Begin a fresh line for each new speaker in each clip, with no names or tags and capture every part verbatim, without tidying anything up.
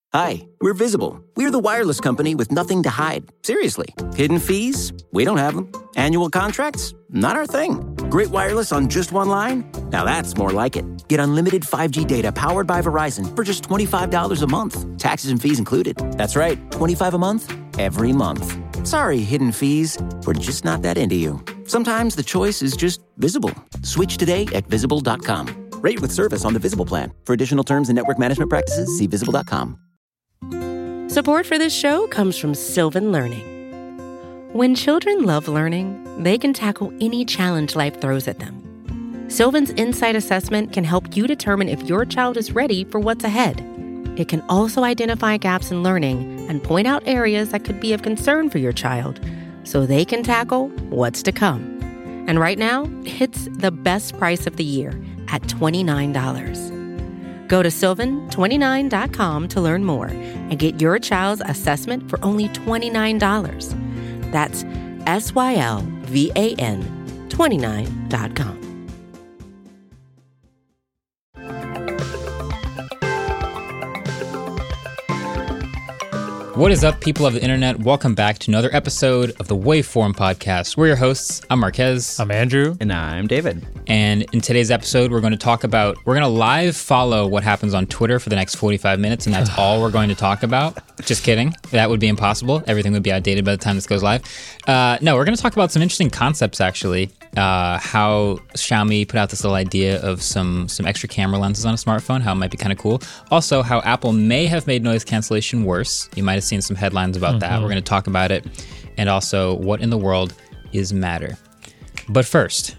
Hi, we're Visible. We're the wireless company with nothing to hide. Seriously. Hidden fees? We don't have them. Annual contracts? Not our thing. Great wireless on just one line? Now that's more like it. Get unlimited five G data powered by Verizon for just twenty-five dollars a month. Taxes and fees included. That's right, twenty-five dollars a month, every month. Sorry, hidden fees. We're just not that into you. Sometimes the choice is just Visible. Switch today at visible dot com. Rate with service on the Visible plan. For additional terms and network management practices, see visible dot com.
Support for this show comes from Sylvan Learning. When children love learning, they can tackle any challenge life throws at them. Sylvan's Insight Assessment can help you determine if your child is ready for what's ahead. It can also identify gaps in learning and point out areas that could be of concern for your child so they can tackle what's to come. And right now, it's the best price of the year at twenty-nine dollars. Go to sylvan twenty-nine dot com to learn more and get your child's assessment for only twenty-nine dollars. That's S Y L V A N twenty-nine dot com.
What is up, people of the internet? Welcome back to another episode of the Waveform Podcast. We're your hosts. I'm Marquez.
I'm Andrew.
And I'm David.
And in today's episode, we're going to talk about, we're going to live follow what happens on Twitter for the next forty-five minutes, and that's all we're going to talk about. Just kidding. That would be impossible. Everything would be outdated by the time this goes live. Uh, no, we're going to talk about some interesting concepts, actually. Uh, how Xiaomi put out this little idea of some some extra camera lenses on a smartphone, how it might be kind of cool. Also, how Apple may have made noise cancellation worse. You might have seen some headlines about mm-hmm. that. We're going to talk about it. And also, what in the world is Matter? But first,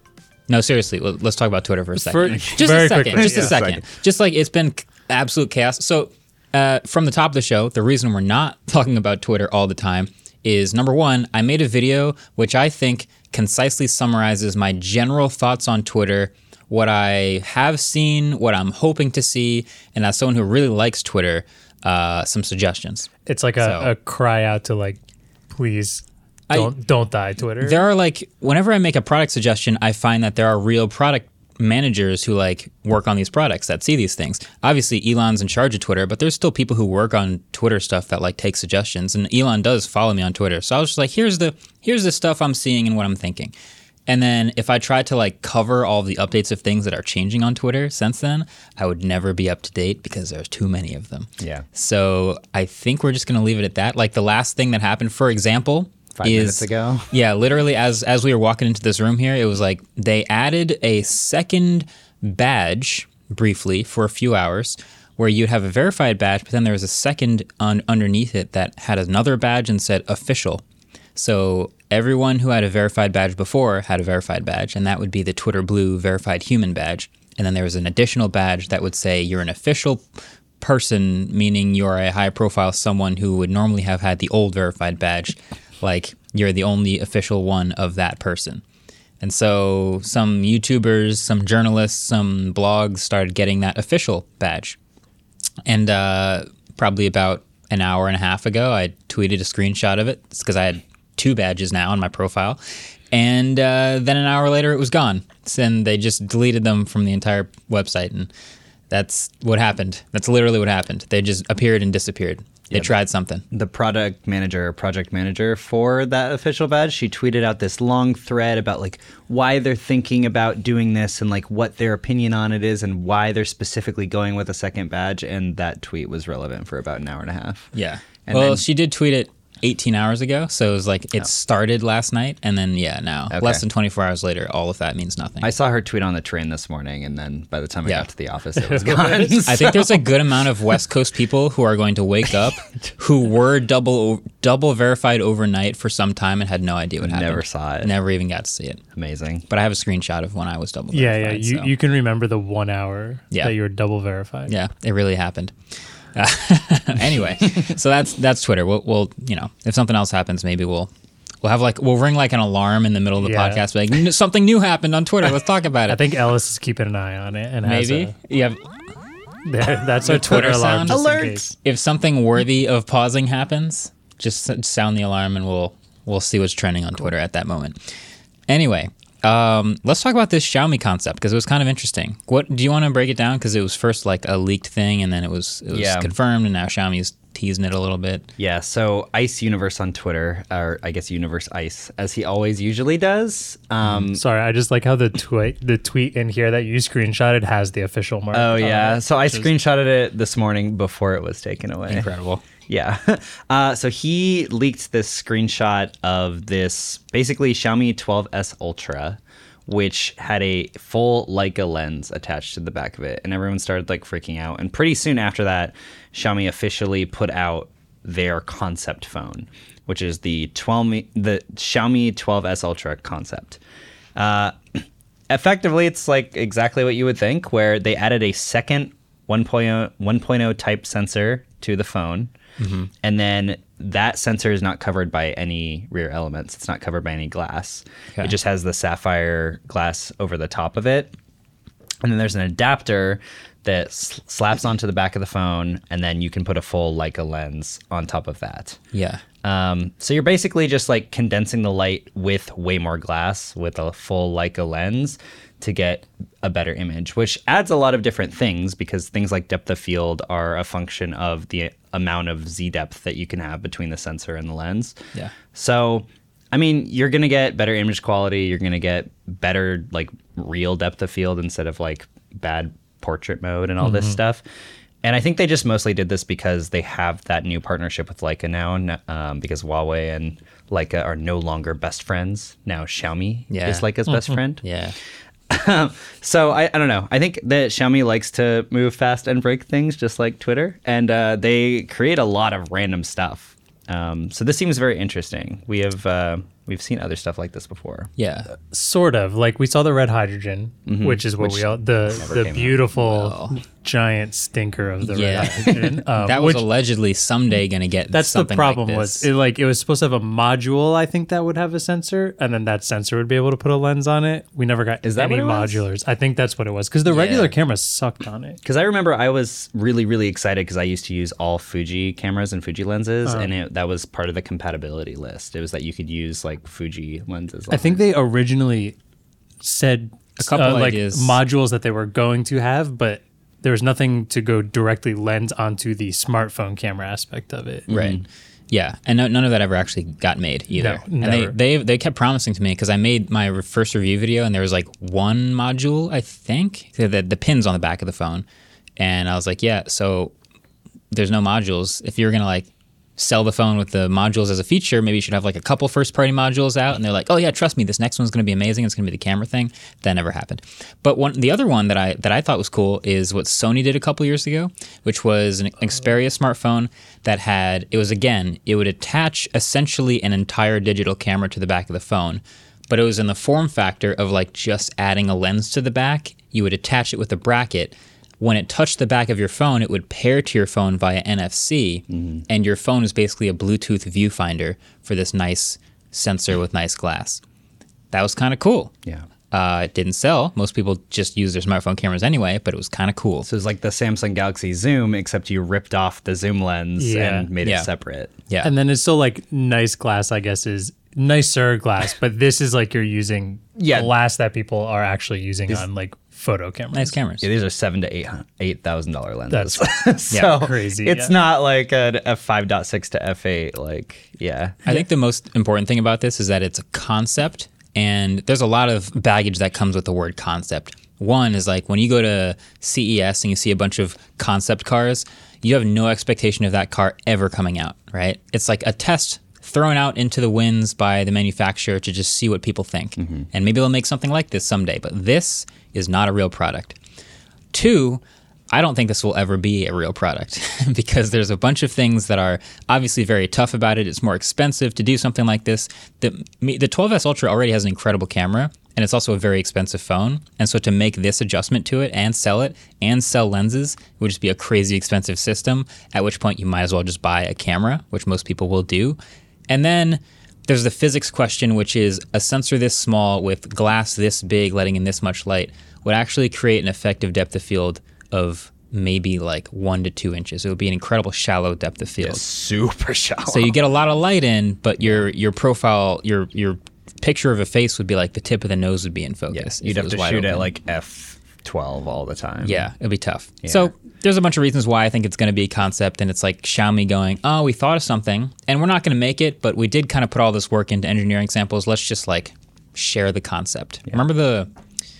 no, seriously, let's talk about Twitter for a second.
For,
just a second.
Quickly,
just
yeah.
a second. Just like it's been absolute chaos. So, uh, from the top of the show, the reason we're not talking about Twitter all the time is, number one, I made a video which I think concisely summarizes my general thoughts on Twitter, what I have seen, what I'm hoping to see, and as someone who really likes Twitter, uh, some suggestions.
It's like a, so, a cry out to like, please don't I, don't die, Twitter.
There are like, whenever I make a product suggestion, I find that there are real product managers who like work on these products that see these things. Obviously, Elon's in charge of Twitter, but there's still people who work on Twitter stuff that like take suggestions. And Elon does follow me on Twitter, so I was just like, here's the here's the stuff I'm seeing and what I'm thinking. And then if I tried to like cover all the updates of things that are changing on Twitter since then, I would never be up to date because there's too many of them.
Yeah.
So I think we're just gonna leave it at that. Like the last thing that happened, for example,
Five
is,
minutes ago.
Yeah, literally as as we were walking into this room here, it was like they added a second badge briefly for a few hours where you'd have a verified badge, but then there was a second un- underneath it that had another badge and said official. So everyone who had a verified badge before had a verified badge, and that would be the Twitter Blue verified human badge. And then there was an additional badge that would say you're an official person, meaning you're a high profile someone who would normally have had the old verified badge. Like, you're the only official one of that person. And so some YouTubers, some journalists, some blogs started getting that official badge. And uh, probably about an hour and a half ago, I tweeted a screenshot of it. It's because I had two badges now on my profile. And uh, then an hour later, it was gone. And they just deleted them from the entire website. And that's what happened. That's literally what happened. They just appeared and disappeared. They yeah, tried something.
The product manager or project manager for that official badge, she tweeted out this long thread about like why they're thinking about doing this and like what their opinion on it is and why they're specifically going with a second badge. And that tweet was relevant for about an hour and a half.
Yeah.
And
well,
then,
she did tweet it eighteen hours ago. So it was like it
oh.
started last night. And then, yeah, now
okay.
less than twenty-four hours later, all of that means nothing.
I saw her tweet on the train this morning. And then by the time I
yeah.
got to the office, it was gone.
I think there's a good amount of West Coast people who are going to wake up who were double double verified overnight for some time and had no idea what happened.
Never saw it.
Never even got to see it.
Amazing.
But I have a screenshot of when I was double
yeah,
verified.
Yeah, you,
so.
you can remember the one hour
yeah.
that you were double verified.
Yeah, it really happened. Uh, anyway, so that's that's Twitter. We'll, we'll, you know, if something else happens, maybe we'll we'll have like we'll ring like an alarm in the middle of the
yeah.
podcast, like something new happened on Twitter. Let's talk about it.
I think Ellis is keeping an eye on it, and
maybe
has a,
you have.
That's our Twitter, Twitter alarm. Just
Alert!
in case.
If something worthy of pausing happens, just sound the alarm, and we'll we'll see what's trending on cool. Twitter at that moment. Anyway, Um, let's talk about this Xiaomi concept because it was kind of interesting. What do you want to break it down? Because it was first like a leaked thing, and then it was it was
Yeah.
confirmed, and now Xiaomi's teasing it a little bit.
Yeah, so Ice Universe on Twitter, or I guess Universe Ice, as he always usually does. Um,
Sorry, I just like how the tweet the tweet in here that you screenshotted has the official mark.
oh
on
yeah,
it,
so I
which is-
screenshotted it this morning before it was taken away.
Incredible.
Yeah. Uh, so he leaked this screenshot of this basically Xiaomi twelve S Ultra, which had a full Leica lens attached to the back of it. And everyone started like freaking out. And pretty soon after that, Xiaomi officially put out their concept phone, which is the twelve the Xiaomi twelve S Ultra concept. Uh, effectively, it's like exactly what you would think, where they added a second one point oh, one point oh type sensor to the phone. Mm-hmm. And then that sensor is not covered by any rear elements. It's not covered by any glass.
Okay.
It just has the sapphire glass over the top of it. And then there's an adapter that s- slaps onto the back of the phone, and then you can put a full Leica lens on top of that.
Yeah.
Um, so you're basically just like condensing the light with way more glass with a full Leica lens to get a better image, which adds a lot of different things because things like depth of field are a function of the amount of Z depth that you can have between the sensor and the lens.
Yeah.
So, I mean, you're going to get better image quality. You're going to get better like real depth of field instead of like bad portrait mode and all mm-hmm. this stuff. And I think they just mostly did this because they have that new partnership with Leica now, um, because Huawei and Leica are no longer best friends. Now Xiaomi
Yeah.
is Leica's best friend.
Yeah.
So I, I don't know. I think that Xiaomi likes to move fast and break things just like Twitter. And uh, they create a lot of random stuff. Um, so this seems very interesting. We have uh, we've seen other stuff like this before.
Yeah.
Sort of like we saw the red hydrogen,
Mm-hmm.
which is what
Which
we all the
never
the
came out.
beautiful
Well.
giant stinker of the
Yeah.
red hydrogen. Um,
That was
which,
allegedly someday going to get
that's the
something
problem
like
was
this.
it like it was supposed to have a module I think that would have a sensor, and then that sensor would be able to put a lens on it. We never got
Is that
any
what it was?
modulars. I think that's what it was because the
Yeah.
regular camera sucked on it.
Because I remember I was really, really excited because I used to use all Fuji cameras and Fuji lenses, and it, that was part of the compatibility list. It was that you could use like Fuji lenses.
I think they originally said
A couple
uh, like
ideas.
modules that they were going to have, but there was nothing to go directly lens onto the smartphone camera aspect of it.
Right. Yeah, and no, none of that ever actually got made either.
No,
and they,
never.
they they kept promising to me because I made my re- first review video and there was like one module, I think, the, the, the pins on the back of the phone, and I was like, yeah, so there's no modules. If you're gonna like sell the phone with the modules as a feature, maybe you should have like a couple first party modules out. And they're like, oh yeah, trust me, this next one's going to be amazing. It's going to be the camera thing. That never happened. But one, the other one that I that I thought was cool is what Sony did a couple years ago, which was an Xperia smartphone that had, it was again, it would attach essentially an entire digital camera to the back of the phone. But it was in the form factor of like just adding a lens to the back. You would attach it with a bracket. When it touched the back of your phone, it would pair to your phone via N F C, mm-hmm. and your phone is basically a Bluetooth viewfinder for this nice sensor with nice glass. That was kind of cool.
Yeah.
Uh, it didn't sell. Most people just use their smartphone cameras anyway, but it was kind of cool.
So it's like the Samsung Galaxy Zoom, except you ripped off the zoom lens
Yeah.
and made
Yeah.
it separate.
Yeah.
And then it's still like nice glass, I guess, is nicer glass, but this is like you're using
Yeah.
glass that people are actually using on like photo cameras.
nice cameras.
Yeah, these are seven to eight eight thousand dollar lenses.
That's
so
yeah, crazy.
It's
yeah.
not like an F five point six to F eight. Like, yeah.
I think the most important thing about this is that it's a concept, and there's a lot of baggage that comes with the word concept. One is like when you go to C E S and you see a bunch of concept cars, you have no expectation of that car ever coming out, right? It's like a test thrown out into the winds by the manufacturer to just see what people think. Mm-hmm. And maybe they'll make something like this someday, but this is not a real product. Two, I don't think this will ever be a real product because there's a bunch of things that are obviously very tough about it. It's more expensive to do something like this. The, the twelve S Ultra already has an incredible camera, and it's also a very expensive phone. And so to make this adjustment to it and sell it and sell lenses would just be a crazy expensive system, at which point you might as well just buy a camera, which most people will do. And then there's the physics question, which is a sensor this small with glass this big letting in this much light would actually create an effective depth of field of maybe like one to two inches. It would be an incredible shallow depth of field.
Super shallow.
So you get a lot of light in, but your your profile, your your picture of a face would be like the tip of the nose would be in focus.
Yes,
if
you'd
it
have
was
to
wide
shoot
open.
at like f twelve all the time.
Yeah, it'd be tough.
Yeah.
So there's a bunch of reasons why I think it's going to be a concept, and it's like Xiaomi going, oh, we thought of something, and we're not going to make it, but we did kind of put all this work into engineering samples. Let's just like share the concept. Remember the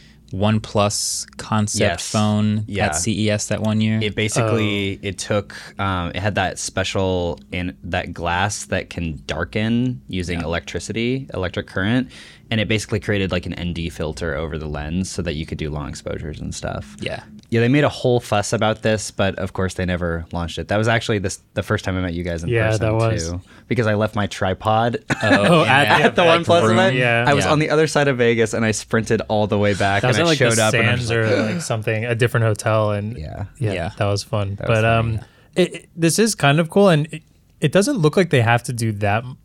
OnePlus concept
Yes.
phone
Yeah.
at C E S that one year?
It basically it took um, it had that special in that glass that can darken using electricity, electric current, and it basically created like an N D filter over the lens so that you could do long exposures and stuff.
Yeah.
Yeah, they made a whole fuss about this, but of course they never launched it. That was actually this the first time I met you guys in
Yeah,
person
that was.
too, because I left my tripod
Oh, at,
at the
like,
OnePlus
room.
event.
Yeah.
I was
Yeah.
on the other side of Vegas and I sprinted all the way back
that was
and
at
I
like
showed
the
up and I was
Sands
like,
or like something, a different hotel, and
Yeah.
yeah,
Yeah.
that was fun.
was
but
funny.
um, it, it- this is kind of cool, and it, it doesn't look like they have to do that m-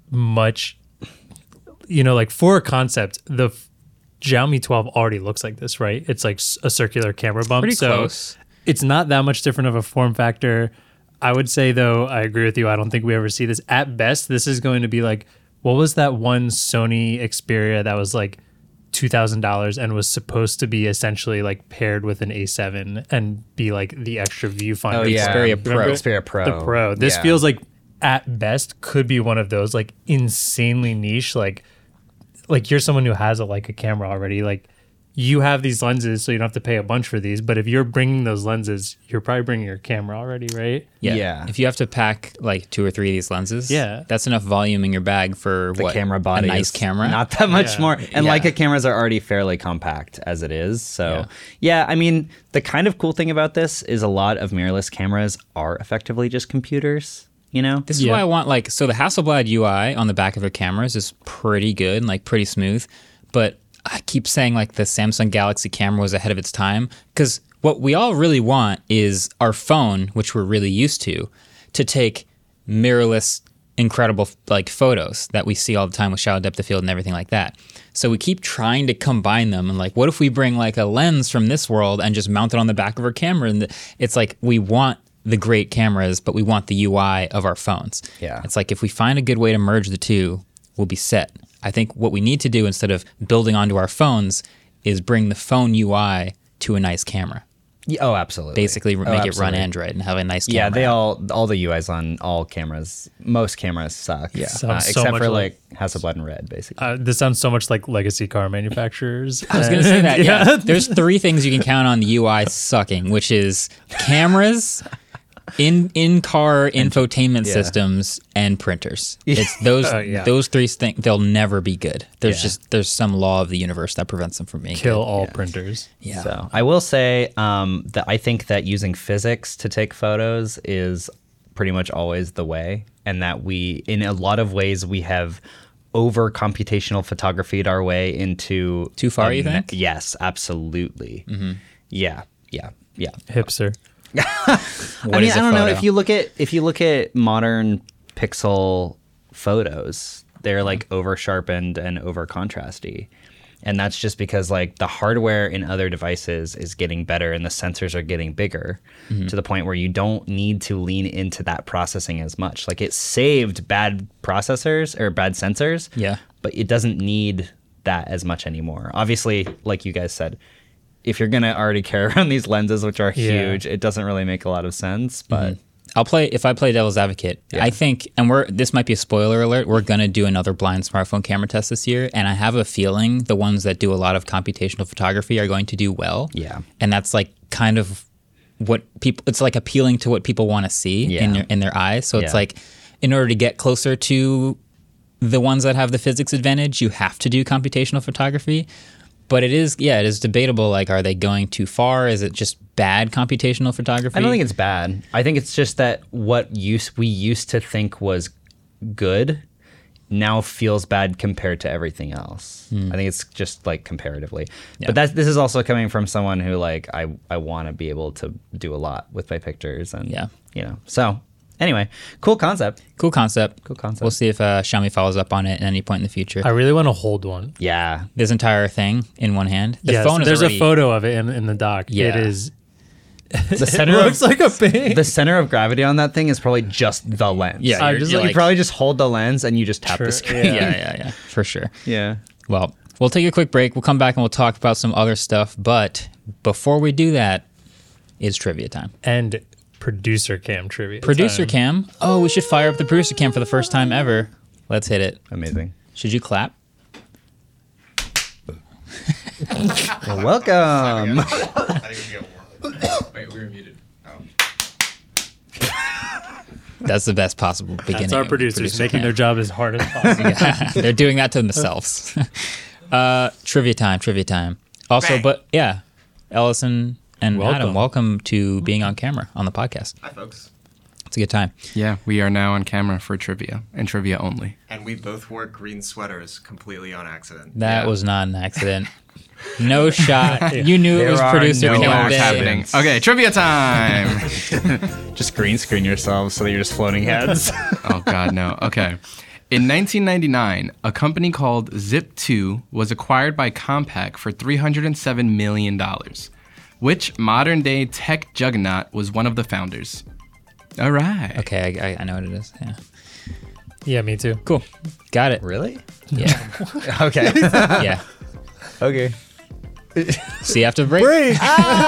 much. You know, like for a concept, the f- Xiaomi twelve already looks like this, right? It's like s- a circular camera bump.
Pretty
so
close.
It's not that much different of a form factor. I would say, though, I agree with you. I don't think we ever see this. At best, this is going to be like, what was that one Sony Xperia that was like two thousand dollars and was supposed to be essentially like paired with an A seven and be like the extra viewfinder?
Oh, yeah.
Xperia Pro.
Remember?
Xperia Pro.
The Pro. This
Yeah.
feels like at best could be one of those like insanely niche, like like you're someone who has a like a camera already, like you have these lenses, so you don't have to pay a bunch for these. But if you're bringing those lenses, you're probably bringing your camera already, right?
Yeah.
Yeah.
If you have to pack like two or three of these lenses,
Yeah.
that's enough volume in your bag for
the
what?
camera body
a nice
is
camera.
not that much
Yeah.
more, and
Yeah.
Leica cameras are already fairly compact as it is, so
Yeah.
yeah. I mean, the kind of cool thing about this is a lot of mirrorless cameras are effectively just computers, you know.
This is
Yeah.
why I want like so the Hasselblad U I on the back of their cameras is pretty good and like pretty smooth, but I keep saying like the Samsung Galaxy camera was ahead of its time because what we all really want is our phone, which we're really used to, to take mirrorless, incredible like photos that we see all the time with shallow depth of field and everything like that. So we keep trying to combine them and like, what if we bring like a lens from this world and just mount it on the back of our camera? And it's like we want the great cameras, but we want the U I of our phones.
Yeah.
It's like if we find a good way to merge the two, we'll be set. I think what we need to do instead of building onto our phones is bring the phone U I to a nice camera.
Yeah, oh, absolutely.
Basically
Oh,
make it run
absolutely.
Android and have a nice camera.
Yeah, they all all the U Is on all cameras. Most cameras suck. Yeah,
Sounds so
except
much
for
like-
like Hasselblad and Red, basically.
Uh, this sounds so much like legacy car manufacturers.
I was going to say that. Yeah. There's three things you can count on the U I sucking, which is cameras, in in car infotainment
yeah.
systems, and printers. It's those
Uh, yeah.
those three things. They'll never be good. There's
Yeah.
just there's some law of the universe that prevents them from being
Kill
good.
all printers.
Yeah.
So I will say um, that I think that using physics to take photos is pretty much always the way, and that we, in a lot of ways, we have over computational photographied our way into
Too far,
a
you
me-
think?
Yes, absolutely.
Mm-hmm.
Yeah, yeah, yeah.
Hipster.
What
I mean,
is
I
a
don't know
photo?
if you look at if you look at modern pixel photos, they're like over sharpened and over contrasty. And that's just because like the hardware in other devices is getting better and the sensors are getting bigger
Mm-hmm.
to the point where you don't need to lean into that processing as much. Like it saved bad processors or bad sensors,
Yeah.
but it doesn't need that as much anymore. Obviously, like you guys said, if you're gonna already carry around these lenses, which are
Yeah.
huge, it doesn't really make a lot of sense. But
I'll play if I play devil's advocate. I think, and we're this might be a spoiler alert. We're gonna do another blind smartphone camera test this year, and I have a feeling the ones that do a lot of computational photography are going to do well.
Yeah.
and that's like kind of what people. It's like appealing to what people want to see
Yeah.
in their in their eyes. So it's
Yeah.
like, in order to get closer to the ones that have the physics advantage, you have to do computational photography. But it is, yeah, it is debatable. Like, are they going too far? Is it just bad computational photography?
I don't think it's bad. I think it's just that what use we used to think was good now feels bad compared to everything else. I think it's just like comparatively. But that's this is also coming from someone who like I I want to be able to do a lot with my pictures and
Yeah.
you know. So anyway, cool concept.
Cool concept.
Cool concept.
We'll see if uh, Xiaomi follows up on it at any point in the future.
I really want to hold one.
Yeah.
This entire thing in one hand. The
Yes,
phone is
there's
already,
a photo of it in, in the dock.
Yeah.
It is
The
It
center
looks
of,
like a ping.
the center of gravity on that thing is probably just the lens.
Yeah,
I
you're,
just
you're
you
like,
probably just hold the lens and you just tap
True,
the screen.
yeah, yeah, yeah, for sure.
Yeah.
Well, we'll take a quick break. We'll come back and we'll talk about some other stuff. But before we do that, it's trivia time.
And producer cam trivia.
Producer
time.
cam. Oh, we should fire up the producer cam for the first time ever. Let's hit it.
Amazing.
Should you clap?
Well, welcome.
Wait, we were muted.
That's the best possible beginning.
That's our
of
producers
producer
making
cam.
their job as hard as possible.
Yeah, they're doing that to themselves. uh, trivia time, trivia time. Also,
Bang.
but yeah, Ellison and
Welcome.
Adam, welcome to being on camera on the podcast.
Hi, folks.
It's a good time.
Yeah, we are now on camera for trivia and trivia only.
And we both wore green sweaters completely on accident.
That
Yeah.
was not an accident. No shot. You knew it was
There are
producer
no
We know
cam
what was
day.
happening. Okay, trivia time.
Just green screen yourselves so that you're just floating heads.
Oh, God, no. Okay. In nineteen ninety-nine, a company called Zip two was acquired by Compaq for three hundred seven million dollars. Which modern-day tech juggernaut was one of the founders? All right.
Okay, I, I, I know what it is. Yeah.
Yeah, me too.
Cool. Got it.
Really?
Yeah.
Okay.
Yeah.
Okay.
See you after the break.
Break.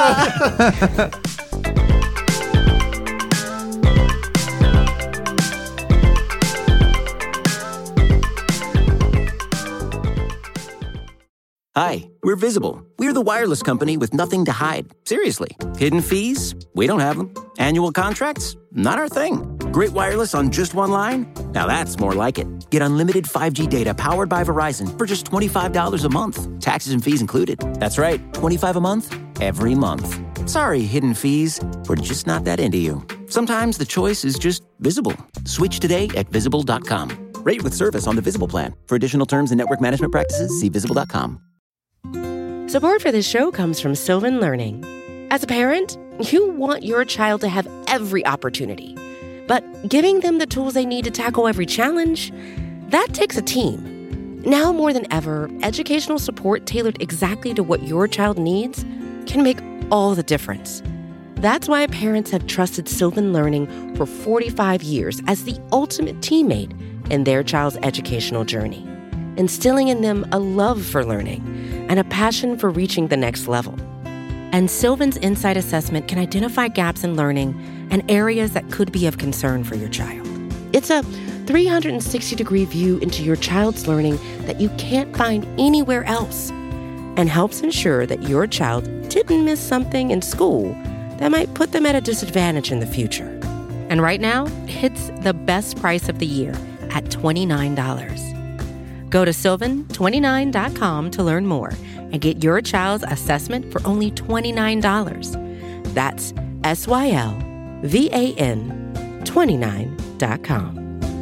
Hi, we're Visible. We're the wireless company with nothing to hide. Seriously. Hidden fees? We don't have them. Annual contracts? Not our thing. Great wireless on just one line? Now that's more like it. Get unlimited five G data powered by Verizon for just twenty-five dollars a month. Taxes and fees included. That's right, twenty-five dollars a month, every month. Sorry, hidden fees. We're just not that into you. Sometimes the choice is just Visible. Switch today at visible dot com. Rate with service on the Visible plan. For additional terms and network management practices, see visible dot com.
Support for this show comes from Sylvan Learning. As a parent, you want your child to have every opportunity. But giving them the tools they need to tackle every challenge, that takes a team. Now more than ever, educational support tailored exactly to what your child needs can make all the difference. That's why parents have trusted Sylvan Learning for forty-five years as the ultimate teammate in their child's educational journey, instilling in them a love for learning and a passion for reaching the next level. And Sylvan's Insight Assessment can identify gaps in learning and areas that could be of concern for your child. It's a three hundred sixty degree view into your child's learning that you can't find anywhere else, and helps ensure that your child didn't miss something in school that might put them at a disadvantage in the future. And right now, it's the best price of the year at twenty-nine dollars. Go to sylvan twenty-nine dot com to learn more and get your child's assessment for only twenty-nine dollars. That's S Y L V A N twenty-nine dot com.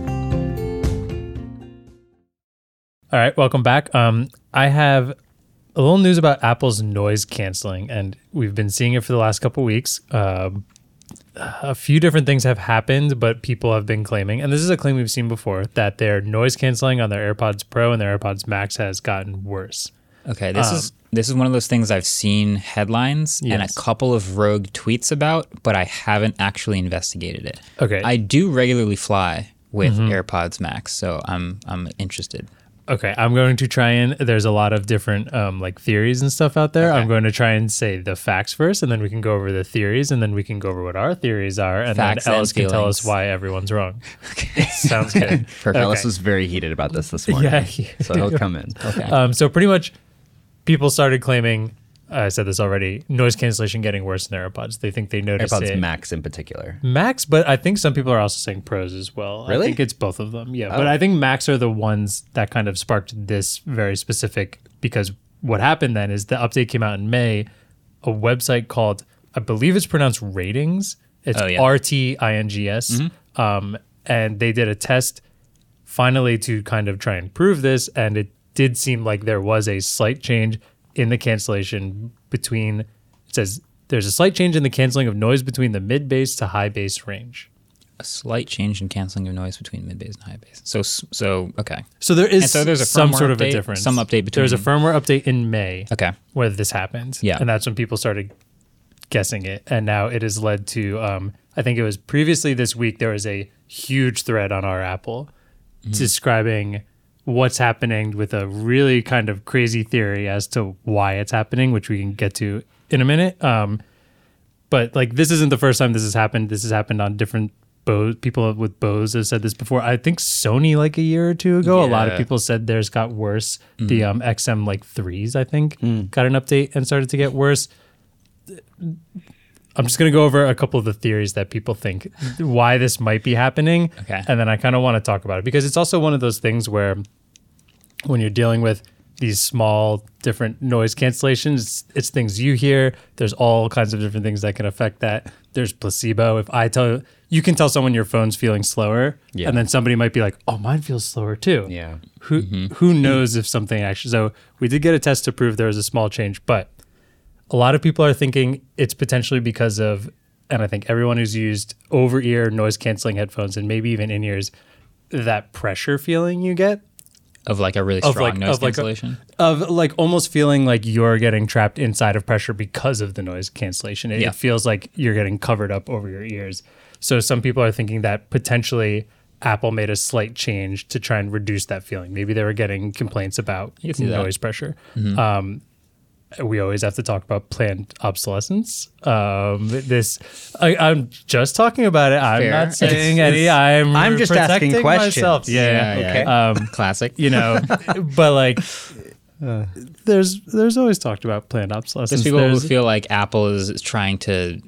All right, welcome back. Um, I have a little news about Apple's noise canceling, and we've been seeing it for the last couple weeks. Um, a few different things have happened, but people have been claiming, and this is a claim we've seen before, that their noise canceling on their AirPods Pro and their AirPods Max has gotten worse.
Okay, this
Um,
is this is one of those things I've seen headlines and a
Yes.
couple of rogue tweets about, but I haven't actually investigated it.
Okay.
I do regularly fly with AirPods Max, so I'm I'm interested.
Okay, I'm going to try and there's a lot of different um, like theories and stuff out there.
Okay.
I'm going to try and say the facts first, and then we can go over the theories, and then we can go over what our theories are, and
Facts
then
and
Ellis can tell us
feelings.
why everyone's wrong. Sounds good.
Perfect.
Ellis was very heated about this this morning.
Yeah.
So he'll come in.
Okay.
Um, so pretty much, people started claiming. I said this already. Noise cancellation getting worse in their AirPods. They think they noticed
AirPods
it.
Max in particular.
Max, but I think some people are also saying Pros as well. I
Really?
think it's both of them. Yeah,
Oh.
but I think Max are the ones that kind of sparked this very specific, because what happened then is the update came out in May. A website called, I believe it's pronounced Ratings. It's
Oh, yeah.
R T I N G S. Um, and they did a test finally to kind of try and prove this, and it did seem like there was a slight change in the cancellation between, it says there's a slight change in the canceling of noise between the mid bass to high bass range.
A slight change in canceling of noise between mid bass and high bass. So so okay.
So there is
And so there's a
some
firmware
sort of a
update-
difference.
some update between-
There's a firmware update in May
Okay.
where this happened.
Yeah.
And that's when people started guessing it. And now it has led to, um, I think it was previously this week, there was a huge thread on our Apple mm-hmm. describing what's happening with a really kind of crazy theory as to why it's happening, which we can get to in a minute. Um, but like, this isn't the first time this has happened. This has happened on different Bose. People with Bose have said this before. I think Sony like a year or two ago, yeah. a lot of people said theirs got worse. Mm. The um, X M like threes, I think, mm. got an update and started to get worse. I'm just going to go over a couple of the theories that people think why this might be happening.
Okay.
And then I kind of want to talk about it because it's also one of those things where when you're dealing with these small different noise cancellations, it's, it's things you hear. There's all kinds of different things that can affect that. There's placebo. If I tell you can tell someone your phone's feeling slower, yeah. and then somebody might be like, "Oh, mine feels slower too."
Yeah.
Who mm-hmm. who knows if something actually? So we did get a test to prove there was a small change, but a lot of people are thinking it's potentially because of, and I think everyone who's used over-ear noise canceling headphones and maybe even in-ears, that pressure feeling you get.
Of like a really strong like, noise cancellation?
Like a, of like almost feeling like you're getting trapped inside of pressure because of the noise cancellation. It,
yeah.
it feels like you're getting covered up over your ears. So some people are thinking that potentially Apple made a slight change to try and reduce that feeling. Maybe they were getting complaints about noise that. pressure. Mm-hmm. Um, we always have to talk about planned obsolescence. Um, this, I, I'm just talking about it. I'm
Fair.
not saying
it's,
any.
It's,
I'm,
I'm just asking questions.
Myself. Yeah,
yeah,
yeah.
okay.
Um,
Classic.
You know, but like, uh, there's there's always talked about planned obsolescence.
There's people
there's,
who feel like Apple is trying to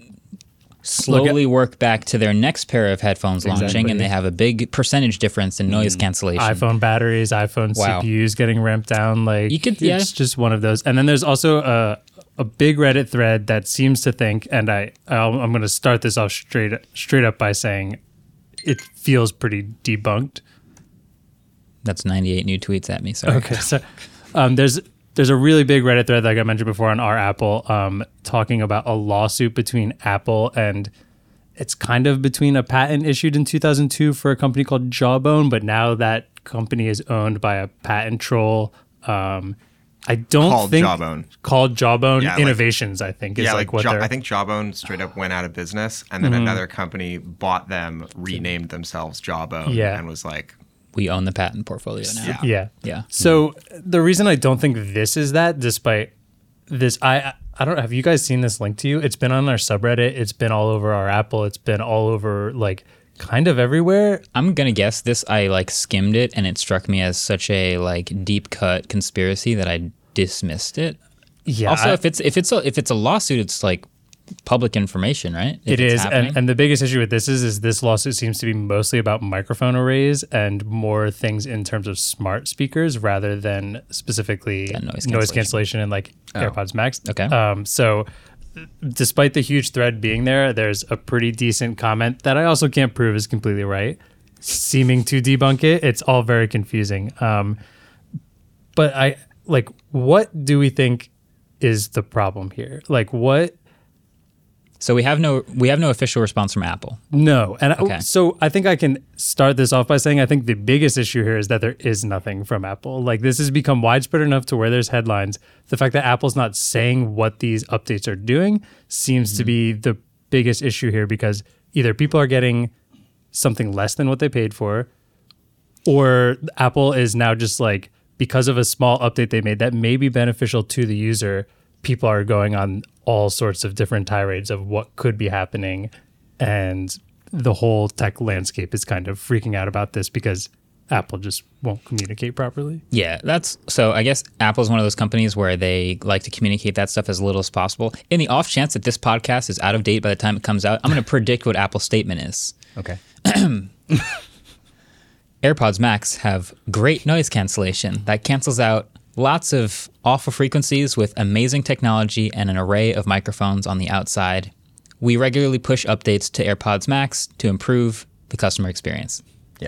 slowly at, work back to their next pair of headphones launching, exactly. and they have a big percentage difference in noise mm. cancellation.
iPhone batteries, iPhone wow. C P Us getting ramped down. Like
you could,
it's
yeah.
just one of those. And then there's also a a big Reddit thread that seems to think, and I I'll, I'm going to start this off straight straight up by saying it feels pretty debunked.
That's ninety-eight new tweets at me. Sorry.
Okay, so um, there's. There's a really big Reddit thread like I mentioned before on our Apple um, talking about a lawsuit between Apple and it's kind of between a patent issued in two thousand two for a company called Jawbone, but now that company is owned by a patent troll. Um, I don't
called
think
Jawbone.
Called Jawbone
yeah,
Innovations,
like,
I think is
yeah,
like,
like
what
Jaw-
they're.
I think Jawbone straight up went out of business, and then mm-hmm. another company bought them, renamed themselves Jawbone,
yeah.
and was like,
we own the patent portfolio now.
Yeah.
Yeah.
Yeah.
So the reason I don't think this is that, despite this, I I don't have you guys seen this link to you? It's been on our subreddit. It's been all over our Apple. It's been all over like kind of everywhere.
I'm gonna guess this. I like skimmed it, and it struck me as such a like deep cut conspiracy that I dismissed it.
Yeah.
Also,
I,
if it's if it's a if it's a lawsuit, it's like public information, right? If
it is, and, and the biggest issue with this is, is this lawsuit seems to be mostly about microphone arrays and more things in terms of smart speakers rather than specifically
yeah, noise, cancellation.
noise cancellation and like oh. AirPods Max.
Okay.
Um, so despite the huge thread being there, there's a pretty decent comment that I also can't prove is completely right, seeming to debunk it. It's all very confusing. Um, but I like, what do we think is the problem here? Like what?
So we have no we have no official response from Apple.
No. And
okay.
I, so I think I can start this off by saying I think the biggest issue here is that there is nothing from Apple. Like this has become widespread enough to where there's headlines. The fact that Apple's not saying what these updates are doing seems mm-hmm. to be the biggest issue here because either people are getting something less than what they paid for or Apple is now just like, because of a small update they made that may be beneficial to the user, people are going on all sorts of different tirades of what could be happening. And the whole tech landscape is kind of freaking out about this because Apple just won't communicate properly.
Yeah, that's so I guess Apple's one of those companies where they like to communicate that stuff as little as possible. In the off chance that this podcast is out of date by the time it comes out, I'm going to predict what Apple's statement is.
Okay.
AirPods Max have great noise cancellation that cancels out lots of awful frequencies with amazing technology and an array of microphones on the outside. We regularly push updates to AirPods Max to improve the customer experience.
Yeah.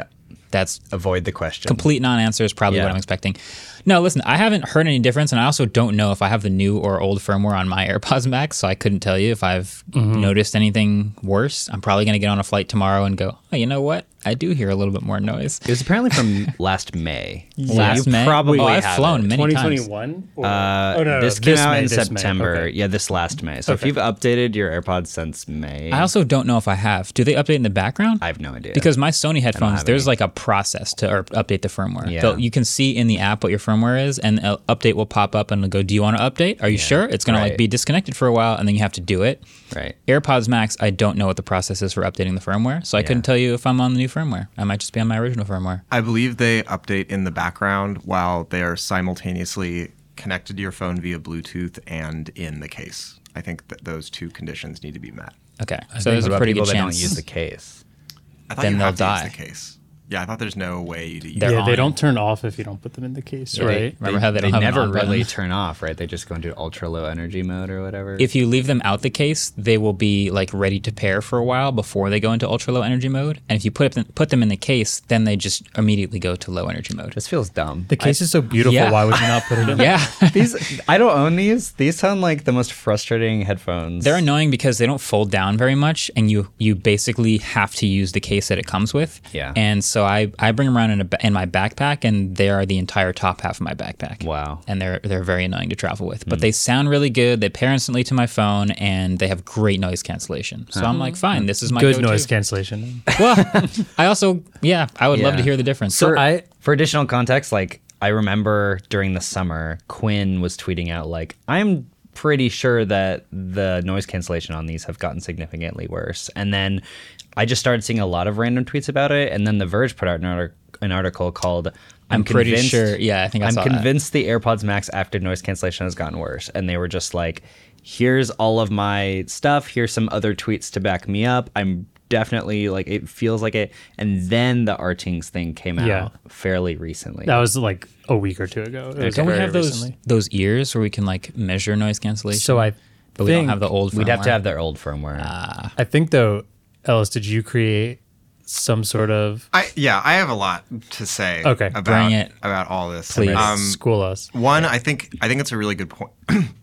That's
Avoid the question.
complete non-answer is probably
Yeah.
what I'm expecting. No, listen, I haven't heard any difference, and I also don't know if I have the new or old firmware on my AirPods Max, so I couldn't tell you if I've noticed anything worse. I'm probably going to get on a flight tomorrow and go, oh, you know what? I do hear a little bit more noise.
It was apparently from last May. So
Last
you
May?
Probably
oh, I've
have
flown
it.
many
twenty
times.
twenty-one? Or,
Uh,
oh, no, no,
this
no,
came out
May,
in
this May.
September.
Okay.
Yeah, this last May. So if
Okay.
you've updated your AirPods since May,
I also don't know if I have. Do they update in the background?
I have no idea.
Because my Sony headphones,
have
there's
any.
like a process to or update the firmware.
Yeah.
They'll- you can see in the app what your firmware is, and an update will pop up and it'll go, do you want to update? Are you sure? It's going to like
right.
be disconnected for a while, and then you have to do it.
right.
AirPods Max, I don't know what the process is for updating the firmware, so I couldn't tell you if I'm on the new firmware. I might just be on my original firmware.
I believe they update in the background while they are simultaneously connected to your phone via Bluetooth and in the case. I think that those two conditions need to be met.
Okay, so there's
What
a
about
pretty
people
good
that
chance.
don't use the case?
I thought
Then
you
they'll
have to
die.
use the case. Yeah, I thought there's no way to use
They're
Yeah,
on
they
it.
don't turn off if you don't put them in the case,
Yeah, they-
right?
Remember how they don't
they
have an
never
on button?
really turn off, right? They just go into ultra low energy mode or whatever.
If you leave them out the case, they will be like ready to pair for a while before they go into ultra low energy mode. And if you put them, put them in the case, then they just immediately go to low energy mode.
this feels dumb.
The case is so beautiful.
Yeah.
Why would you not put it in?
Yeah.
These I don't own these. These sound like the most frustrating headphones.
They're annoying because they don't fold down very much, and you you basically have to use the case that it comes with.
Yeah.
And so I, I bring them around in a ba- in my backpack, and they are the entire top half of my backpack.
Wow.
And they're they're very annoying to travel with, but they sound really good. They pair instantly to my phone, and they have great noise cancellation. So I'm like, fine, this is my
Good
go-to.
noise cancellation.
Well, I also yeah, I would love
Yeah.
to hear the difference.
So
for,
I-
for additional context, like I remember during the summer, Quinn was tweeting out like, "I'm pretty sure that the noise cancellation on these have gotten significantly worse." And then I just started seeing a lot of random tweets about it. And then The Verge put out an, artic- an article called "I'm,
I'm pretty
convinced-
sure- yeah, I think I
I'm
saw that.
convinced the AirPods Max active noise cancellation has gotten worse." And they were just like, "Here's all of my stuff. Here's some other tweets to back me up. I'm." Definitely, like it feels like it, and then the Artings thing came out
Yeah.
fairly recently.
That was like a week or two ago. It was
Don't we
very
have those
recently.
those ears where we can like measure noise cancellation?
So I
but we don't
think-
have the old.
We'd have to
firmware.
have their old firmware.
I think though, Ellis, did you create some sort of
I yeah, I have a lot to say
Okay.
about
Bring it.
about all this.
Please.
Um,
school us?
one, I think I think it's a really good point.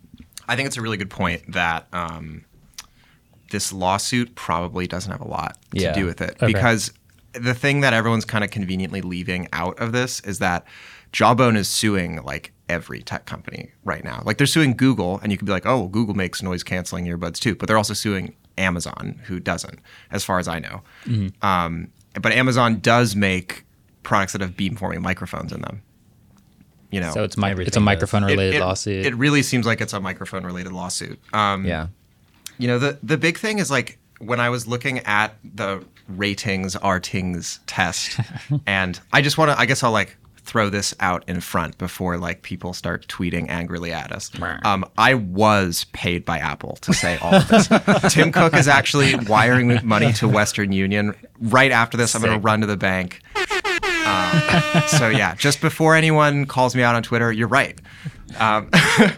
I think it's a really good point that um, this lawsuit probably doesn't have a lot to
Yeah.
do with it,
Okay.
because the thing that everyone's kind of conveniently leaving out of this is that Jawbone is suing like every tech company right now. Like they're suing Google, and you could be like, oh, Google makes noise canceling earbuds too, but they're also suing Amazon, who doesn't, as far as I know. Um, but Amazon does make products that have beamforming microphones in them. You know,
So it's mi-
Everything
it's a
does.
microphone related
it, it-
lawsuit.
It really seems like it's a microphone related lawsuit. Um,
yeah.
You know, the the big thing is like when I was looking at the ratings Artings test, and I just want to, I guess I'll like throw this out in front before like people start tweeting angrily at us. Um, I was paid by Apple to say all of this. Tim Cook is actually wiring money to Western Union. Right after this, I'm going to run to the bank. Um, so yeah, just before anyone calls me out on Twitter, you're right. Um,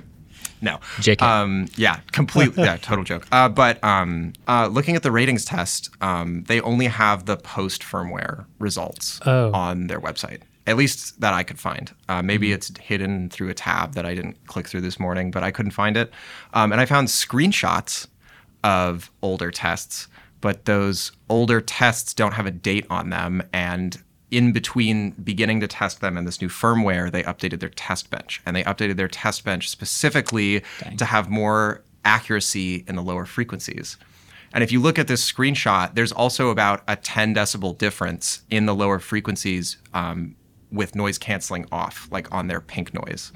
no.
J K.
Um, yeah, completely. Yeah, total joke. Uh, but um, uh, looking at the ratings test, um, they only have the post firmware results
Oh.
on their website. At least that I could find. Uh, maybe it's hidden through a tab that I didn't click through this morning, but I couldn't find it. Um, and I found screenshots of older tests, but those older tests don't have a date on them. And in between beginning to test them and this new firmware, they updated their test bench. And they updated their test bench specifically to have more accuracy in the lower frequencies. And if you look at this screenshot, there's also about a ten decibel difference in the lower frequencies um, with noise canceling off, like on their pink noise.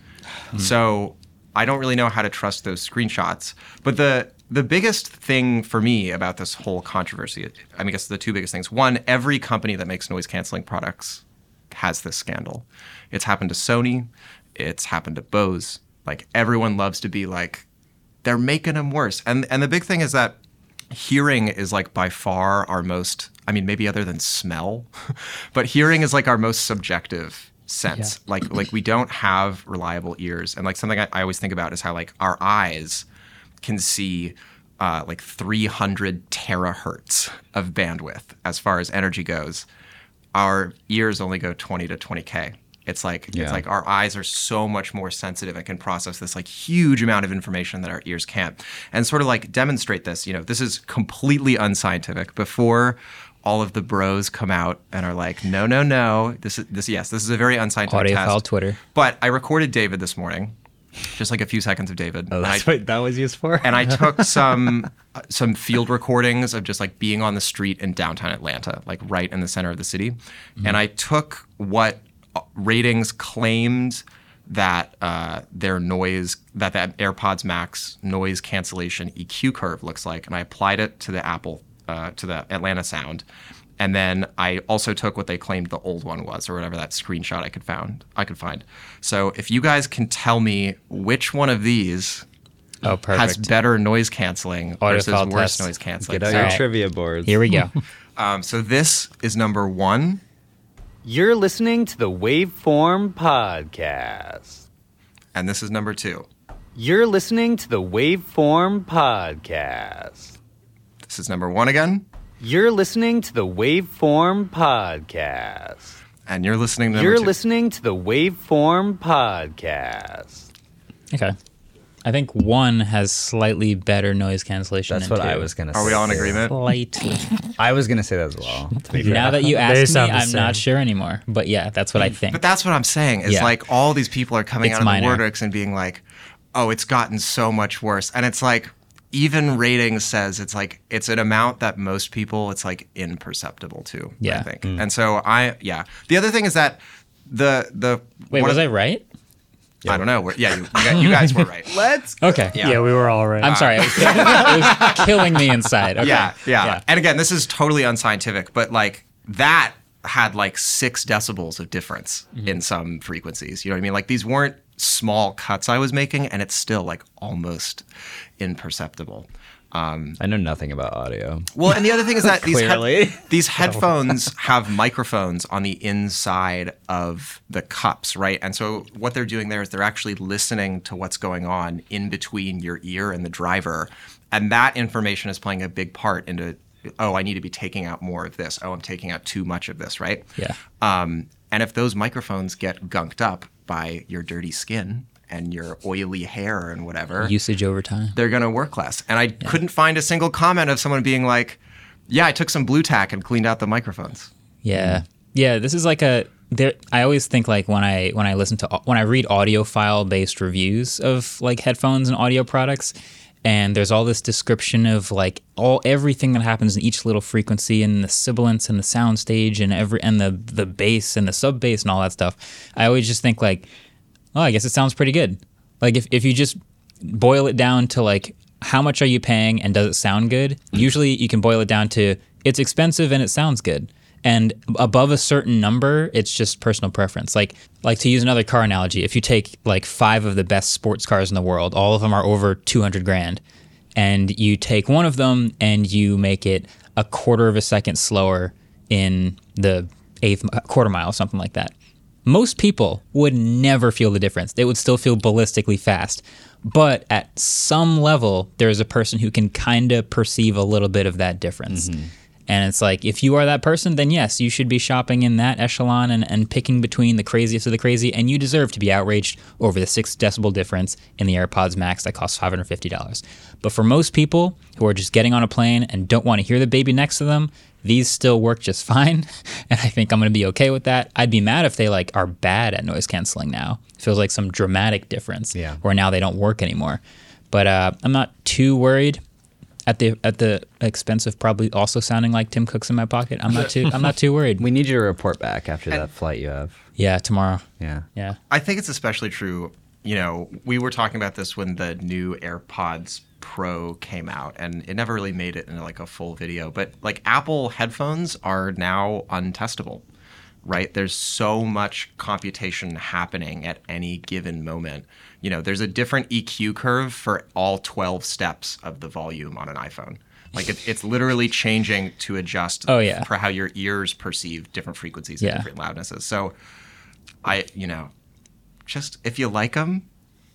So I don't really know how to trust those screenshots. But the the biggest thing for me about this whole controversy, I mean, I guess the two biggest things. One, every company that makes noise canceling products has this scandal. It's happened to Sony. It's happened to Bose. Like everyone loves to be like, they're making them worse. And and the big thing is that hearing is like by far our most, I mean, maybe other than smell, but hearing is like our most subjective sense.
Yeah.
Like like we don't have reliable ears. And like something I, I always think about is how like our eyes can see uh, like three hundred terahertz of bandwidth as far as energy goes. our ears only go twenty to twenty K. It's like
Yeah.
it's like our eyes are so much more sensitive and can process this like huge amount of information that our ears can't. And sort of like demonstrate this, you know, this is completely unscientific. Before all of the bros come out and are like, no, no, no, this is this yes, this is a very unscientific test.
Audiophile Twitter.
But I recorded David this morning, just like a few seconds of David.
Oh,
and
that's
I,
what that was used for?
and I took some uh, some field recordings of just like being on the street in downtown Atlanta, like right in the center of the city. Mm-hmm. And I took what ratings claimed that uh, their noise, that that AirPods Max noise cancellation E Q curve looks like, and I applied it to the Apple, uh, to the Atlanta sound. And then I also took what they claimed the old one was, or whatever that screenshot I could found I could find. So if you guys can tell me which one of these
Oh, perfect.
has better noise canceling versus
Audiophile
worse
test.
noise canceling.
Get out
So,
your
Alright.
trivia boards.
Here we go.
um, so this is number one.
You're listening to the Waveform Podcast.
And this is number two.
You're listening to the Waveform Podcast.
This is number one again.
You're listening to the Waveform Podcast.
And you're listening to number
You're
two.
listening to the Waveform Podcast.
Okay. I think one has slightly better noise cancellation.
That's
than
what I
two.
was going to say.
Are we all in agreement?
Slightly.
I was going to say that as well. To be fair.
Now that you
They
asked me,
sound the
I'm not
same.
sure anymore. But yeah, that's what I think.
But that's what I'm saying is
Yeah.
like all these people are coming
It's
out of
minor.
the Wordix and being like, oh, it's gotten so much worse. And it's like, even ratings says it's like, it's an amount that most people, it's like imperceptible to,
Yeah.
I think. And so I, yeah. The other thing is that the, the,
Wait,
one
was
of-
I right?
I don't know. We're- Yeah, you, you guys- you guys were right.
Let's
Okay.
Yeah.
Yeah, we were all right.
I'm sorry. It was, killing, it was killing me inside. Okay.
Yeah, yeah, And again, this is totally unscientific, but like that had like six decibels of difference
Mm-hmm.
in some frequencies. You know what I mean? Like these weren't small cuts I was making, and it's still like almost imperceptible. Um,
I know nothing about audio.
well, and the other thing is that these,
Clearly.
head- these headphones have microphones on the inside of the cups, right? And so what they're doing there is they're actually listening to what's going on in between your ear and the driver. And that information is playing a big part into, oh, I need to be taking out more of this. Oh, I'm taking out too much of this, right?
Yeah.
Um, and if those microphones get gunked up by your dirty skin and your oily hair and whatever,
Usage over time.
they're going to work less. And I couldn't find a single comment of someone being like, yeah, I took some blue tack and cleaned out the microphones.
Yeah. Yeah, this is like a there I always think like when I when I listen to when I read audiophile based reviews of like headphones and audio products, and there's all this description of like all everything that happens in each little frequency and the sibilance and the sound stage and every and the the bass and the sub bass and all that stuff. I always just think like, oh, I guess it sounds pretty good. Like if, if you just boil it down to like how much are you paying and does it sound good? Usually you can boil it down to it's expensive and it sounds good. And above a certain number, it's just personal preference. Like like to use another car analogy, if you take like five of the best sports cars in the world, all of them are over two hundred grand, and you take one of them and you make it a quarter of a second slower in the eighth quarter mile, something like that. Most people would never feel the difference. They would still feel ballistically fast. But at some level, there's a person who can kind of perceive a little bit of that difference. Mm-hmm. And it's like, if you are that person, then yes, you should be shopping in that echelon and, and picking between the craziest of the crazy, and you deserve to be outraged over the six decibel difference in the AirPods Max that costs five hundred fifty dollars. But for most people who are just getting on a plane and don't want to hear the baby next to them, these still work just fine, and I think I'm going to be okay with that. I'd be mad if they like are bad at noise canceling now. It feels like some dramatic difference,
Yeah.
where now they don't work anymore. But uh, I'm not too worried. At the at the expense of probably also sounding like Tim Cook's in my pocket, I'm not too I'm not too worried.
We need you to report back after that flight you have.
Yeah, tomorrow.
Yeah.
Yeah.
I think it's especially true, you know, we were talking about this when the new AirPods Pro came out, and it never really made it into like a full video, but like Apple headphones are now untestable, right? There's so much computation happening at any given moment. You know, there's a different E Q curve for all twelve steps of the volume on an iPhone. Like it, it's literally changing to adjust
Oh, yeah.
for how your ears perceive different frequencies
Yeah.
and different loudnesses. So I, you know, just if you like them,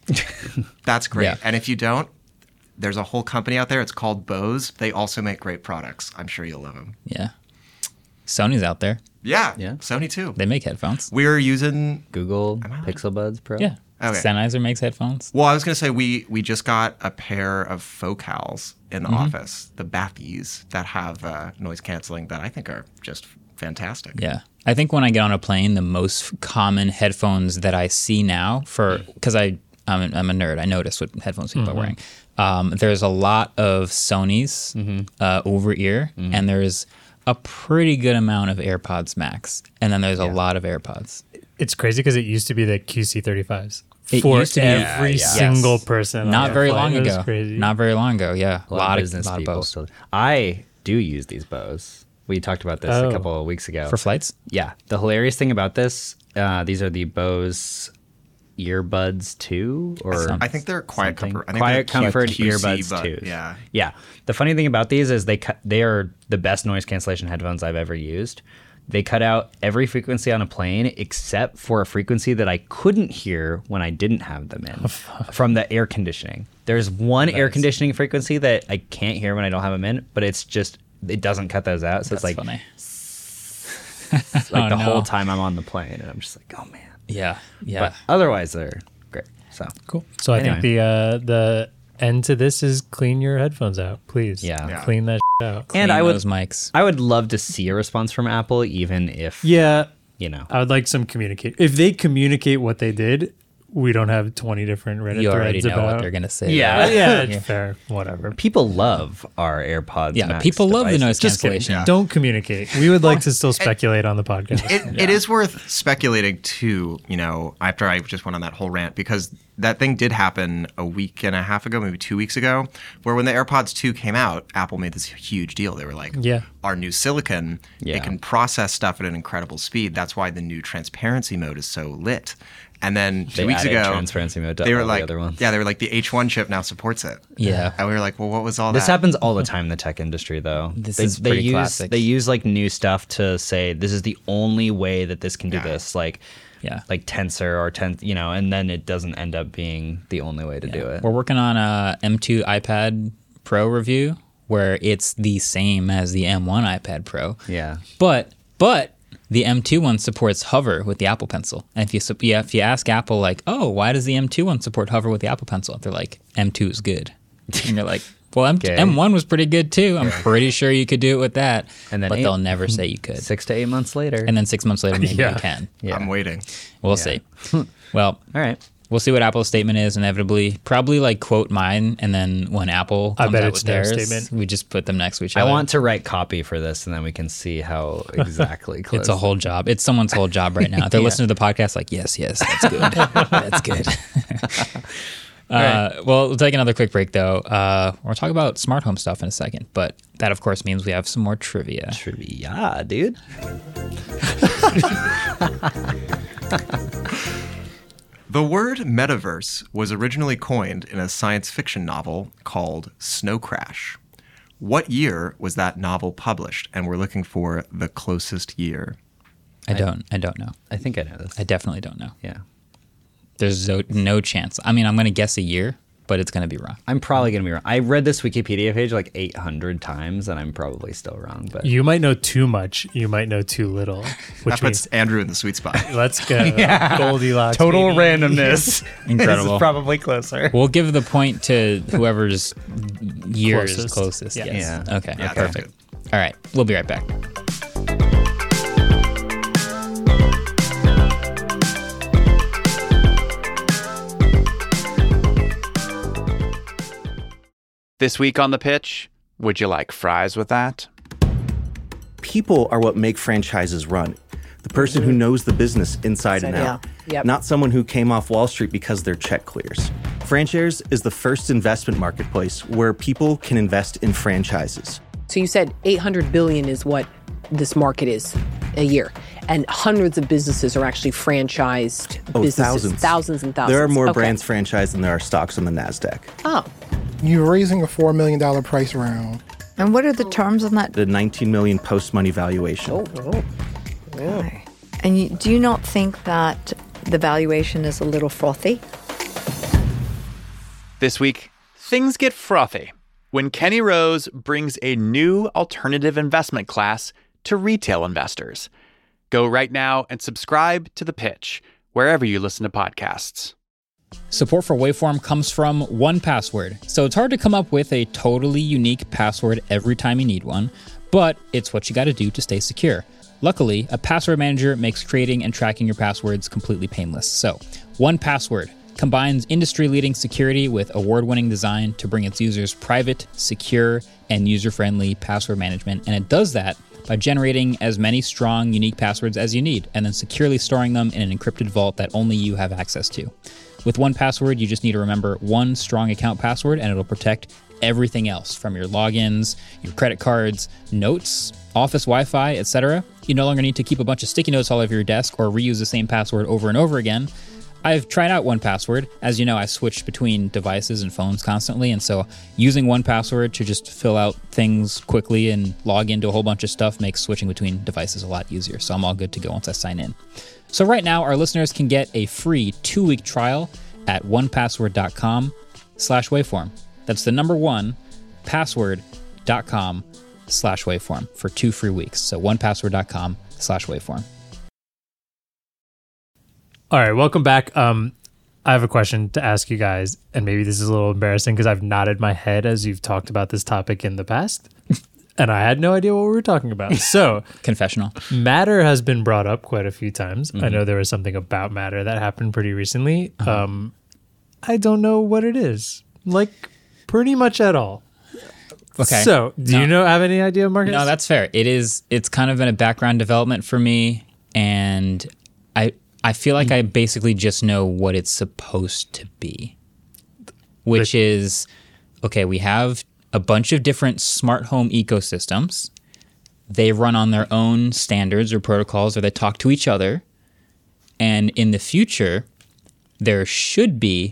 that's great.
Yeah.
And if you don't, there's a whole company out there. It's called Bose. They also make great products. I'm sure you'll love them.
Yeah. Sony's out there.
Yeah,
Yeah.
Sony too.
They make headphones.
We're using.
Google
I right?
Pixel Buds Pro.
Yeah.
Okay.
Sennheiser makes headphones.
Well, I was gonna say we we just got a pair of Focals in the
Mm-hmm.
office, the Bathies that have uh, noise canceling that I think are just fantastic.
Yeah. I think when I get on a plane, the most common headphones that I see now for, because I, I'm, a- I'm a nerd, I notice what headphones people are wearing. Um, there's a lot of Sony's uh, over ear, and there's a pretty good amount of AirPods Max. And then there's a lot of AirPods.
It's crazy because it used to be the Q C thirty-fives
It
for
used to be-
every
Yeah, yeah.
single
Yes.
person. on
Not
the
very
flight.
long
It was
ago.
Crazy.
Not very long ago, yeah.
A lot, of business
lot of
people.
Bose.
Still, I do use these Bose. We talked about this
Oh.
a couple of weeks ago.
For flights?
Yeah. The hilarious thing about this, uh, these are the Bose Earbuds two or
I think they're quiet
something.
comfort. I think
Quiet
they're
Comfort
Q C,
Earbuds
but
two.
yeah.
Yeah. The funny thing about these is they cut, they are the best noise cancellation headphones I've ever used. They cut out every frequency on a plane except for a frequency that I couldn't hear when I didn't have them in from the air conditioning. There's one air conditioning frequency that I can't hear when I don't have them in, but it's just it doesn't cut those out. So
That's
it's like
funny.
like
Oh,
the
no.
whole time I'm on the plane, and I'm just like, oh man.
Yeah. Yeah.
But otherwise, they're great. So
Cool. So I think
Anyway.
the uh, the end to this is clean your headphones out, please.
Yeah.
Yeah.
Clean that out.
and
Clean
I would
those mics.
I would love to see a response from Apple, even if
Yeah,
you know.
I would like some communicate. If they communicate what they did, we don't have twenty different Reddit
You already
threads
know
about.
what they're going to say.
Yeah.
right?
Yeah, it's fair. Whatever.
People love our AirPods.
Yeah,
Max
people love the
devices.
noise
Just kidding.
cancellation.
Don't communicate. We would like to still speculate on the podcast.
It, it is worth speculating too, you know, after I just went on that whole rant, because that thing did happen a week and a half ago, maybe two weeks ago, where when the AirPods two came out, Apple made this huge deal. They were like,
Yeah.
our new silicon,
Yeah.
it can process stuff at an incredible speed. That's why the new transparency mode is so lit. And then two
They
weeks
added
ago,
transparency mode to
they were
all the
like,
other ones.
yeah, they were like, the H one chip now supports it.
Yeah.
And we were like, well, what was all
This
that?
happens all the time in the tech industry, though.
This
they,
is
they
pretty
use
classic.
they use like new stuff to say this is the only way that this can do
Yeah.
this, like
Yeah.
like Tensor or ten, you know, and then it doesn't end up being the only way to do it.
We're working on a M two iPad Pro review where it's the same as the M one iPad Pro.
Yeah,
But but the M two one supports hover with the Apple Pencil. And if you sup- yeah, if you ask Apple like, "Oh, why does the M two one support hover with the Apple Pencil?" They're like, "M two is good." And you're like, "Well, M-
Okay.
M one was pretty good too. I'm pretty sure you could do it with that."
And then
but
eight-
they'll never say you could.
six to eight months later.
And then six months later, maybe
Yeah.
you can.
yeah.
I'm waiting.
We'll see. Well,
All right.
we'll see what Apple's statement is. Inevitably, probably like quote mine, and then when Apple
I
comes
bet
out
it's
with
their
theirs,
statement.
we just put them next to each
I
other.
want to write copy for this, and then we can see how exactly close.
It's a whole job. It's someone's whole job right now. They're listening to the podcast like, yes, yes, that's good. That's good. uh, well, we'll take another quick break, though. Uh, we'll talk about smart home stuff in a second. But that, of course, means we have some more trivia.
trivia, dude.
The word metaverse was originally coined in a science fiction novel called Snow Crash. What year was that novel published? And we're looking for the closest year.
I don't. I don't know.
I think I know this.
I definitely don't know.
yeah.
There's no, no chance. I mean, I'm going to guess a year, but it's going to be wrong.
I'm probably gonna be wrong. I read this Wikipedia page like eight hundred times, and I'm probably still wrong. But
You might know too much. You might know too little. Which
That
means
puts Andrew in the sweet spot.
let's go. Goldilocks.
total
baby.
randomness.
Incredible.
This is probably closer.
We'll give the point to whoever's year is
Closest.
closest.
Yeah.
Yes.
Yeah.
Okay.
Yeah,
Perfect.
sounds
All right. We'll be right back.
This week on The Pitch, would you like fries with that?
People are what make franchises run. The person who knows the business inside and out.
Yep.
Not someone who came off Wall Street because their check clears. Franshares is the first investment marketplace where people can invest in franchises.
So you said eight hundred billion is what this market is a year, and hundreds of businesses are actually franchised
Oh,
businesses,
thousands.
thousands and thousands.
There are more
Okay.
brands franchised than there are stocks on the NASDAQ.
Oh,
You're raising a four million dollars price round.
And what are the terms on that?
The nineteen million dollars post-money valuation.
oh, oh.
Okay. And you, do you not think that the valuation is a little frothy?
This week, things get frothy when Kenny Rose brings a new alternative investment class to retail investors. Go right now and subscribe to The Pitch, wherever you listen to podcasts.
Support for Waveform comes from one Password. So it's hard to come up with a totally unique password every time you need one, but it's what you got to do to stay secure. Luckily, a password manager makes creating and tracking your passwords completely painless. So, one Password combines industry-leading security with award-winning design to bring its users private, secure, and user-friendly password management. And it does that by generating as many strong, unique passwords as you need, and then securely storing them in an encrypted vault that only you have access to. With one Password, you just need to remember one strong account password, and it'll protect everything else from your logins, your credit cards, notes, office Wi-Fi, et cetera. You no longer need to keep a bunch of sticky notes all over your desk or reuse the same password over and over again. I've tried out one Password. As you know, I switch between devices and phones constantly, and so using one Password to just fill out things quickly and log into a whole bunch of stuff makes switching between devices a lot easier, so I'm all good to go once I sign in. So right now, our listeners can get a free two-week trial at onepassword.com slash waveform. That's the number one, password.com slash waveform for two free weeks. So onepassword.com slash waveform.
All right, welcome back. Um, I have a question to ask you guys, and maybe this is a little embarrassing because I've nodded my head as you've talked about this topic in the past, and I had no idea what we were talking about. So,
confessional.
Matter has been brought up quite a few times.
Mm-hmm.
I know there was something about Matter that happened pretty recently.
Uh-huh.
Um, I don't know what it is, like pretty much at all.
Okay.
So, do
No.
you know have any idea, Marcus?
No, that's fair. It is. It's kind of been a background development for me, and I I feel like I basically just know what it's supposed to be, which is okay. We have a bunch of different smart home ecosystems. They run on their own standards or protocols, or they talk to each other. And in the future, there should be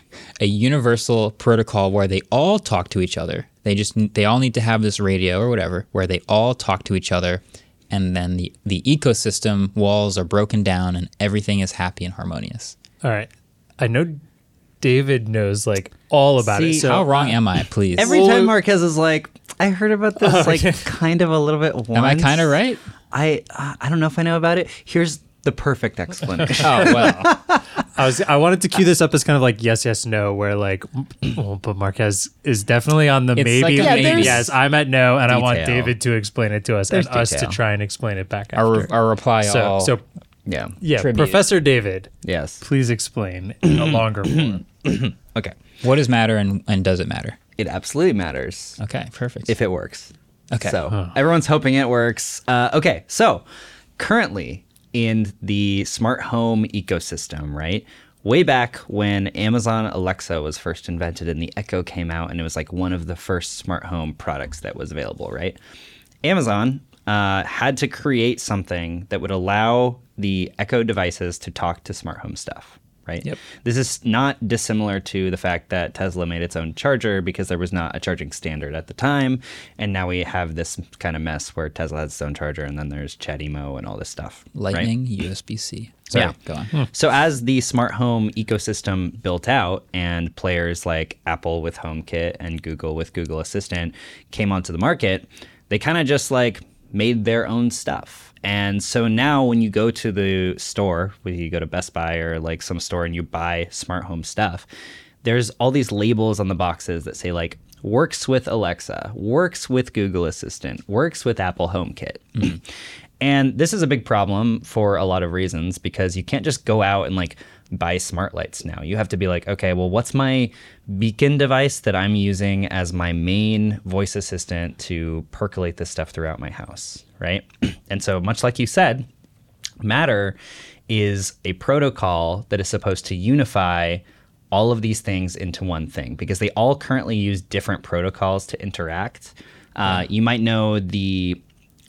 a universal protocol where they all talk to each other. They just they all need to have this radio or whatever where they all talk to each other, and then the, the ecosystem walls are broken down and everything is happy and harmonious.
All right. I know David knows like all about
See,
it. So
how wrong am I, please?
Every time Marquez is like, I heard about this
Oh,
like
okay.
kind of a little bit once.
Am I kind of right?
I uh, I don't know if I know about it. Here's the perfect explanation.
Oh, well.
I was I wanted to cue this up as kind of like yes, yes, no, where like, well, but Marquez is definitely on the
It's
maybe,
like a
maybe
maybe.
yes. I'm at no, and I want
Detail.
David to explain it to us
There's
and us to
detail.
try and explain it back
Our,
after.
our reply
so,
all.
so
Yeah.
yeah,
tribute.
Professor David,
Yes.
please explain in a longer form.
Okay.
What does matter and, and does it matter?
It absolutely matters
Okay, perfect.
if it works.
Okay.
So everyone's hoping it works. Uh, okay. So currently in the smart home ecosystem, right? Way back when Amazon Alexa was first invented and the Echo came out, and it was like one of the first smart home products that was available, right? Amazon uh, had to create something that would allow the Echo devices to talk to smart home stuff, right?
Yep.
This is not dissimilar to the fact that Tesla made its own charger because there was not a charging standard at the time. And now we have this kind of mess where Tesla has its own charger, and then there's ChatImo and all this stuff. right?
Lightning, U S B C. Sorry,
Yeah.
go on.
So as the smart home ecosystem built out and players like Apple with HomeKit and Google with Google Assistant came onto the market, they kind of just like made their own stuff. And so now when you go to the store, when you go to Best Buy or like some store and you buy smart home stuff, there's all these labels on the boxes that say like works with Alexa, works with Google Assistant, works with Apple HomeKit. Mm-hmm. And this is a big problem for a lot of reasons because you can't just go out and like buy smart lights now. You have to be like, okay, well, what's my beacon device that I'm using as my main voice assistant to percolate this stuff throughout my house, right? And so much like you said, Matter is a protocol that is supposed to unify all of these things into one thing because they all currently use different protocols to interact. Uh, you might know the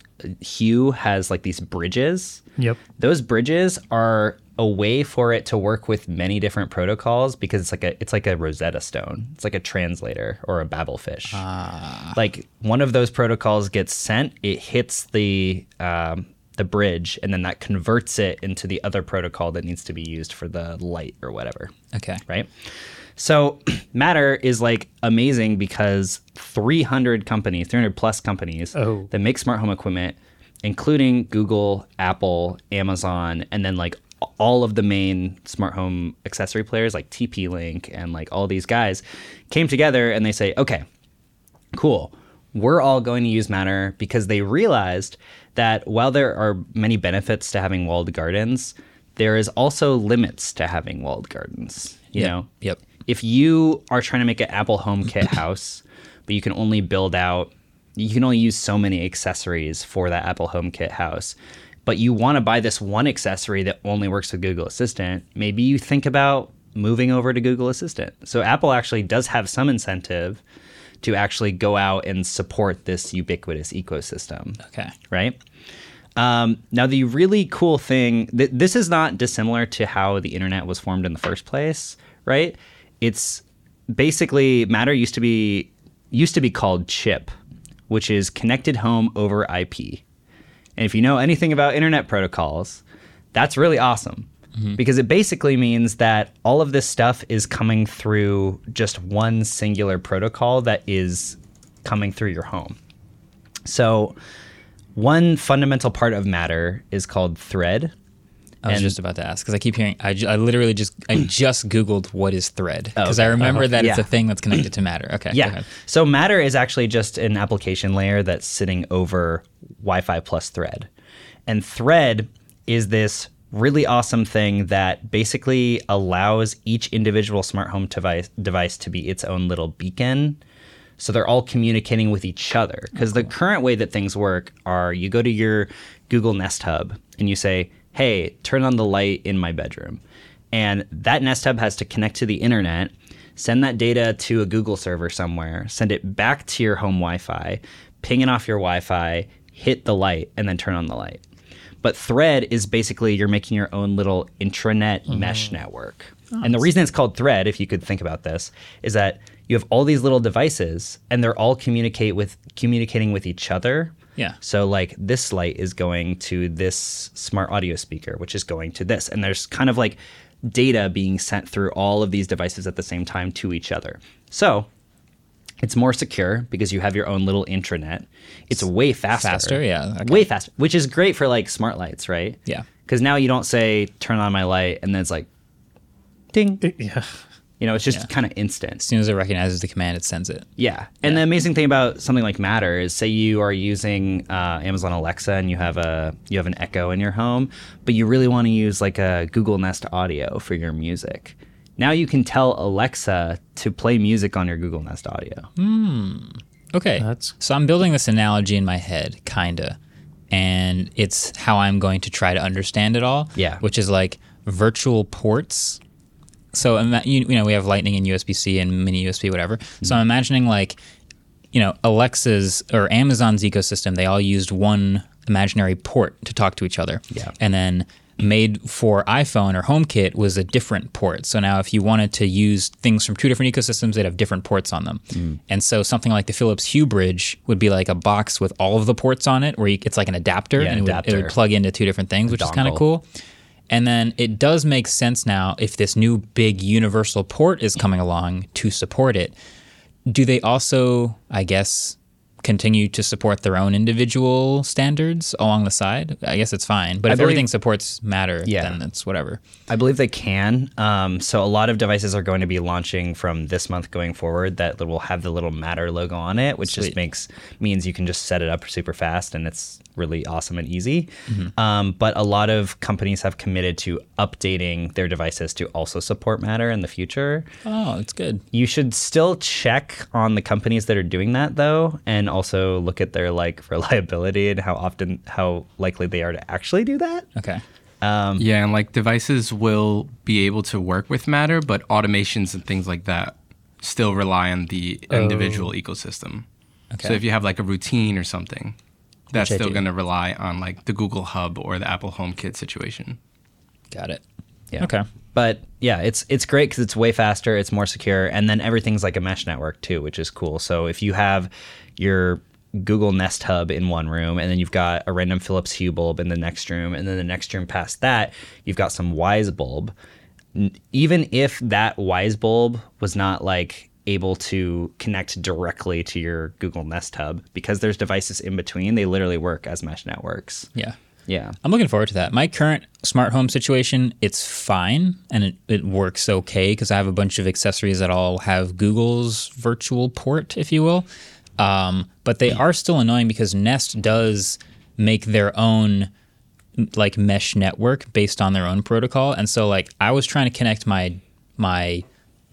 Hue has like these bridges.
Yep.
Those bridges are a way for it to work with many different protocols because it's like a it's like a Rosetta Stone. It's like a translator or a Babelfish.
Ah.
Like one of those protocols gets sent, it hits the um, the bridge, and then that converts it into the other protocol that needs to be used for the light or whatever.
Okay.
Right? So Matter is like amazing because three hundred companies, three hundred plus companies
Oh.
that make smart home equipment including Google, Apple, Amazon, and then like all of the main smart home accessory players like T P-Link and like all these guys came together and they say, okay, cool. We're all going to use Matter because they realized that while there are many benefits to having walled gardens, there is also limits to having walled gardens. You
Yep.
know,
Yep.
if you are trying to make an Apple HomeKit house, but you can only build out, you can only use so many accessories for that Apple HomeKit house, but you want to buy this one accessory that only works with Google Assistant, maybe you think about moving over to Google Assistant. So Apple actually does have some incentive to actually go out and support this ubiquitous ecosystem.
Okay.
Right? Um, now, the really cool thing, th- this is not dissimilar to how the internet was formed in the first place, right? It's basically, Matter used to be used to be called CHIP, which is Connected Home over I P. And if you know anything about internet protocols, that's really awesome. Mm-hmm. Because it basically means that all of this stuff is coming through just one singular protocol that is coming through your home. So one fundamental part of Matter is called Thread.
I was
And-
just about to ask because I keep hearing. I, ju- I literally just I just Googled what is Thread
Oh,
because
okay.
I remember
Uh-huh.
that it's
Yeah.
a thing that's connected to Matter. Okay. go
Yeah.
ahead.
So Matter is actually just an application layer that's sitting over Wi-Fi plus Thread. And Thread is this really awesome thing that basically allows each individual smart home device, device to be its own little beacon. So they're all communicating with each other. Because the current way that things work are you go to your Google Nest Hub and you say, hey, turn on the light in my bedroom. And that Nest Hub has to connect to the internet, send that data to a Google server somewhere, send it back to your home Wi-Fi, ping it off your Wi-Fi, hit the light, and then turn on the light. But Thread is basically you're making your own little intranet mesh network. And the reason it's called Thread, if you could think about this, is that you have all these little devices and they're all communicate with communicating with each other.
Yeah.
So like this light is going to this smart audio speaker, which is going to this. And there's kind of like data being sent through all of these devices at the same time to each other. So it's more secure because you have your own little intranet. It's way faster.
Faster, yeah. Okay.
Way faster, which is great for like smart lights, right?
Yeah.
Because now you don't say, turn on my light, and then it's like, ding.
Yeah.
You know, it's just
Yeah.
kind of instant.
As soon as it recognizes the command, it sends it.
Yeah. And the amazing thing about something like Matter is say you are using uh, Amazon Alexa and you have a you have an Echo in your home, but you really want to use like a Google Nest Audio for your music. Now you can tell Alexa to play music on your Google Nest Audio.
Okay.
That's-
So I'm building this analogy in my head, kinda, and it's how I'm going to try to understand it all.
Yeah.
Which is like virtual ports. So ima- you, you know we have Lightning and U S B C and mini U S B, whatever. So I'm imagining like, you know, Alexa's or Amazon's ecosystem. They all used one imaginary port to talk to each other.
Yeah.
And then made for iPhone or HomeKit was a different port. So now if you wanted to use things from two different ecosystems, they'd have different ports on them. And so something like the Philips Hue Bridge would be like a box with all of the ports on it where you, it's like an adapter
Yeah,
and it would, it
adapter.
would plug into two different things, which is kind of
dongle.
cool. And then it does make sense now if this new big universal port is coming along to support it. Do they also, I guess, continue to support their own individual standards along the side? I guess it's fine. But
I
if
believe-
everything supports Matter,
Yeah.
then it's whatever.
I believe they can. Um, so a lot of devices are going to be launching from this month going forward that will have the little Matter logo on it, which just
Sweet.
makes means you can just set it up super fast and it's really awesome and easy. Um, but a lot of companies have committed to updating their devices to also support Matter in the future.
Oh, that's good.
You should still check on the companies that are doing that though, and also look at their like reliability and how often, how likely they are to actually do that.
Okay.
Yeah, and like devices will be able to work with Matter, but automations and things like that still rely on the individual ecosystem.
Okay.
So if you have like a routine or something, that's
Which I
still
do.
going to rely on like the Google Hub or the Apple HomeKit situation.
Got it.
Yeah.
Okay.
But yeah, it's it's great because it's way faster, it's more secure, and then everything's like a mesh network too, which is cool. So if you have your Google Nest Hub in one room, and then you've got a random Philips Hue bulb in the next room, and then the next room past that, you've got some Wise bulb. N- Even if that Wise bulb was not like able to connect directly to your Google Nest Hub. Because there's devices in between, they literally work as mesh networks.
Yeah.
Yeah.
I'm looking forward to that. My current smart home situation, it's fine, and it, it works okay because I have a bunch of accessories that all have Google's virtual port, if you will. Um, but they are still annoying because Nest does make their own like mesh network based on their own protocol. And so like I was trying to connect my my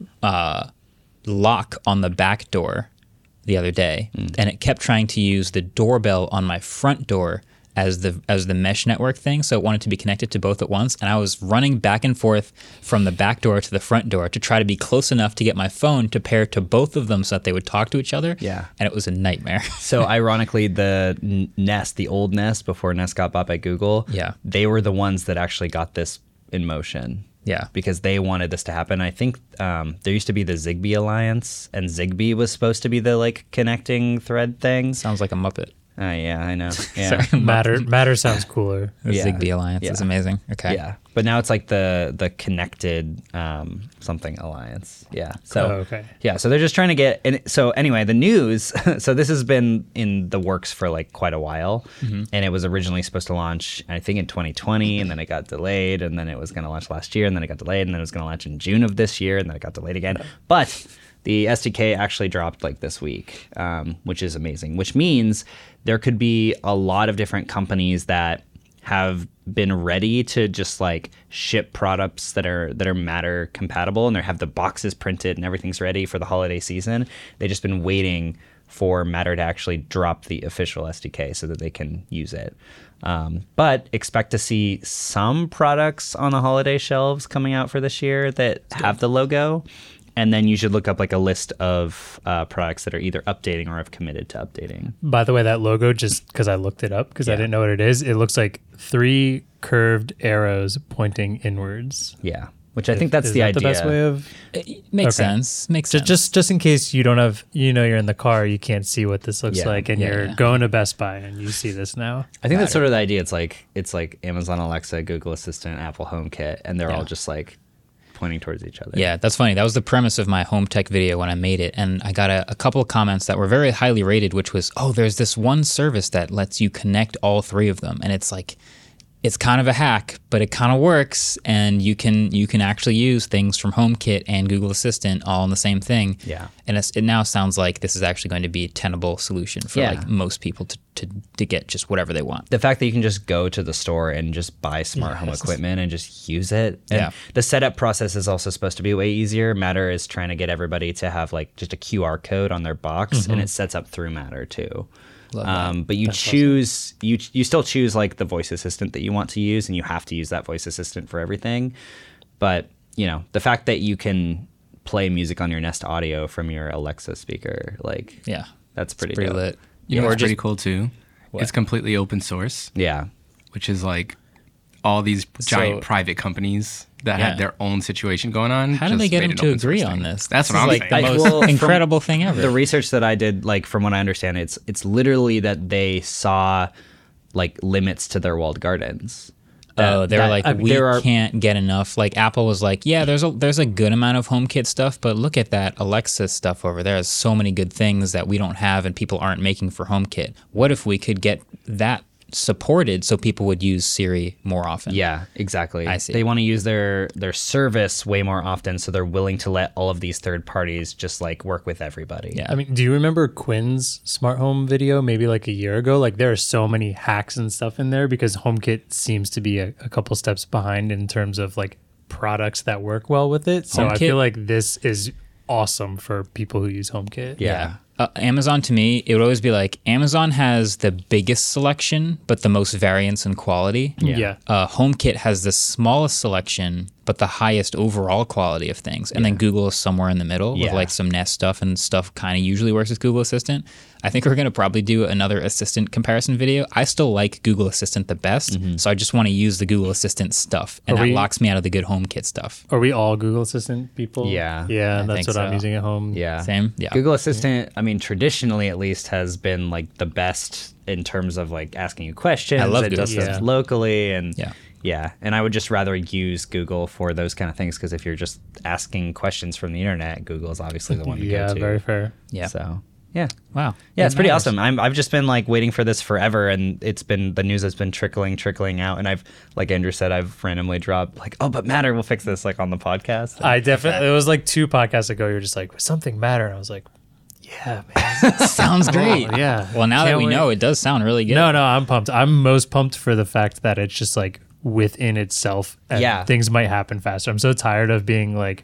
uh, lock on the back door the other day, mm. and it kept trying to use the doorbell on my front door as the as the mesh network thing, so it wanted to be connected to both at once, and I was running back and forth from the back door to the front door to try to be close enough to get my phone to pair to both of them so that they would talk to each other.
Yeah.
And it was a nightmare.
So ironically, the Nest, the old Nest before Nest got bought by Google,
yeah,
they were the ones that actually got this in motion.
Yeah.
Because they wanted this to happen. I think um, there used to be the Zigbee Alliance, and Zigbee was supposed to be the like connecting thread thing.
Sounds like a Muppet.
Oh, uh, yeah, I know. Yeah.
Sorry, Matter Matter sounds cooler.
The
yeah.
Zigbee Alliance
yeah.
is amazing. Okay.
Yeah. But now it's like the the connected um, something alliance. Yeah. So
oh, okay.
Yeah. So they're just trying to get. And so anyway, the news. So this has been in the works for like quite a while, mm-hmm. and it was originally supposed to launch, I think, in twenty twenty, and then it got delayed, and then it was going to launch last year, and then it got delayed, and then it was going to launch in June of this year, and then it got delayed again. But the S D K actually dropped like this week, um, which is amazing. Which means there could be a lot of different companies that have been ready to just like ship products that are that are Matter compatible, and they have the boxes printed and everything's ready for the holiday season. They've just been waiting for Matter to actually drop the official S D K so that they can use it. Um, but expect to see some products on the holiday shelves coming out for this year that have the logo. And then you should look up like a list of uh, products that are either updating or have committed to updating.
By the way, that logo, just because I looked it up because
yeah.
I didn't know what it is, it looks like three curved arrows pointing inwards.
Yeah, which I think that's
is
the
that
idea.
The best way of
it makes okay. sense. Makes
just,
sense.
Just just in case you don't have, you know, you're in the car, you can't see what this looks
yeah.
like, and
yeah,
you're
yeah.
going to Best Buy and you see this now.
I think Matter. That's sort of the idea. It's like it's like Amazon Alexa, Google Assistant, Apple HomeKit, and they're
yeah.
all just like pointing towards each other.
Yeah, that's funny. That was the premise of my home tech video when I made it. And I got a, a couple of comments that were very highly rated, which was, oh, there's this one service that lets you connect all three of them. And it's like, it's kind of a hack, but it kind of works. And you can you can actually use things from HomeKit and Google Assistant all in the same thing.
Yeah.
And it's, it now sounds like this is actually going to be a tenable solution for
yeah.
like most people to, to, to get just whatever they want.
The fact that you can just go to the store and just buy smart yes. home equipment and just use it. And
yeah.
the setup process is also supposed to be way easier. Matter is trying to get everybody to have like just a Q R code on their box, mm-hmm. and it sets up through Matter too. Um, but you That's choose awesome. you you still choose like the voice assistant that you want to use, and you have to use that voice assistant for everything. But you know, the fact that you can play music on your Nest Audio from your Alexa speaker, like
yeah,
that's pretty,
pretty
dope.
lit.
You know,
or
it's
just,
pretty cool too. What? It's completely open source.
Yeah,
which is like all these giant
so,
private companies that
yeah.
have their own situation going on.
How did they get them to agree on this?
That's
this
what I'm
like
saying.
The most
well,
incredible thing ever.
The research that I did, like from what I understand, it's it's literally that they saw like limits to their walled gardens. That,
oh, they were
that,
like,
uh,
we
are,
can't get enough. Like Apple was like, yeah, there's a there's a good amount of HomeKit stuff, but look at that Alexa stuff over there. There's so many good things that we don't have and people aren't making for HomeKit. What if we could get that supported so people would use Siri more often?
Yeah, exactly.
I see.
They want to use their their service way more often, so they're willing to let all of these third parties just like work with everybody.
Yeah. I mean, do you remember Quinn's smart home video maybe like a year ago? Like there are so many hacks and stuff in there because HomeKit seems to be a, a couple steps behind in terms of like products that work well with it. So
HomeKit,
I feel like this is awesome for people who use HomeKit.
Yeah.
yeah. Uh, Amazon, to me, it would always be like Amazon has the biggest selection, but the most variance in quality.
Yeah. yeah.
Uh, HomeKit has the smallest selection, but the highest overall quality of things. And yeah. then Google is somewhere in the middle
yeah.
with like some Nest stuff, and stuff kind of usually works with Google Assistant. I think we're going to probably do another Assistant comparison video. I still like Google Assistant the best, mm-hmm. so I just want to use the Google Assistant stuff, and
are
that
we,
locks me out of the good HomeKit stuff.
Are we all Google Assistant people?
Yeah.
Yeah,
I
that's what
so.
I'm using at home.
Yeah.
Same? Yeah.
Google Assistant, I mean, traditionally at least, has been like the best in terms of like asking you questions.
I love
it
Google
does stuff
yeah.
locally, and
yeah.
Yeah, and I would just rather use Google for those kind of things because if you're just asking questions from the internet, Google is obviously the one to
yeah,
go to.
Yeah, very fair.
Yeah. So, yeah.
Wow.
Yeah, it's pretty
matters.
awesome. I'm, I've just been like waiting for this forever, and it's been the news has been trickling, trickling out, and I've, like Andrew said, I've randomly dropped like, oh, but Matter will fix this like on the podcast.
I definitely. It was like two podcasts ago. You're just like something Matter, and I was like, yeah, man,
sounds great.
Oh, yeah.
Well, now
Can't
that we
wait.
know, it does sound really good.
No, no, I'm pumped. I'm most pumped for the fact that it's just like within itself, and
Yeah.
things might happen faster. I'm so tired of being like,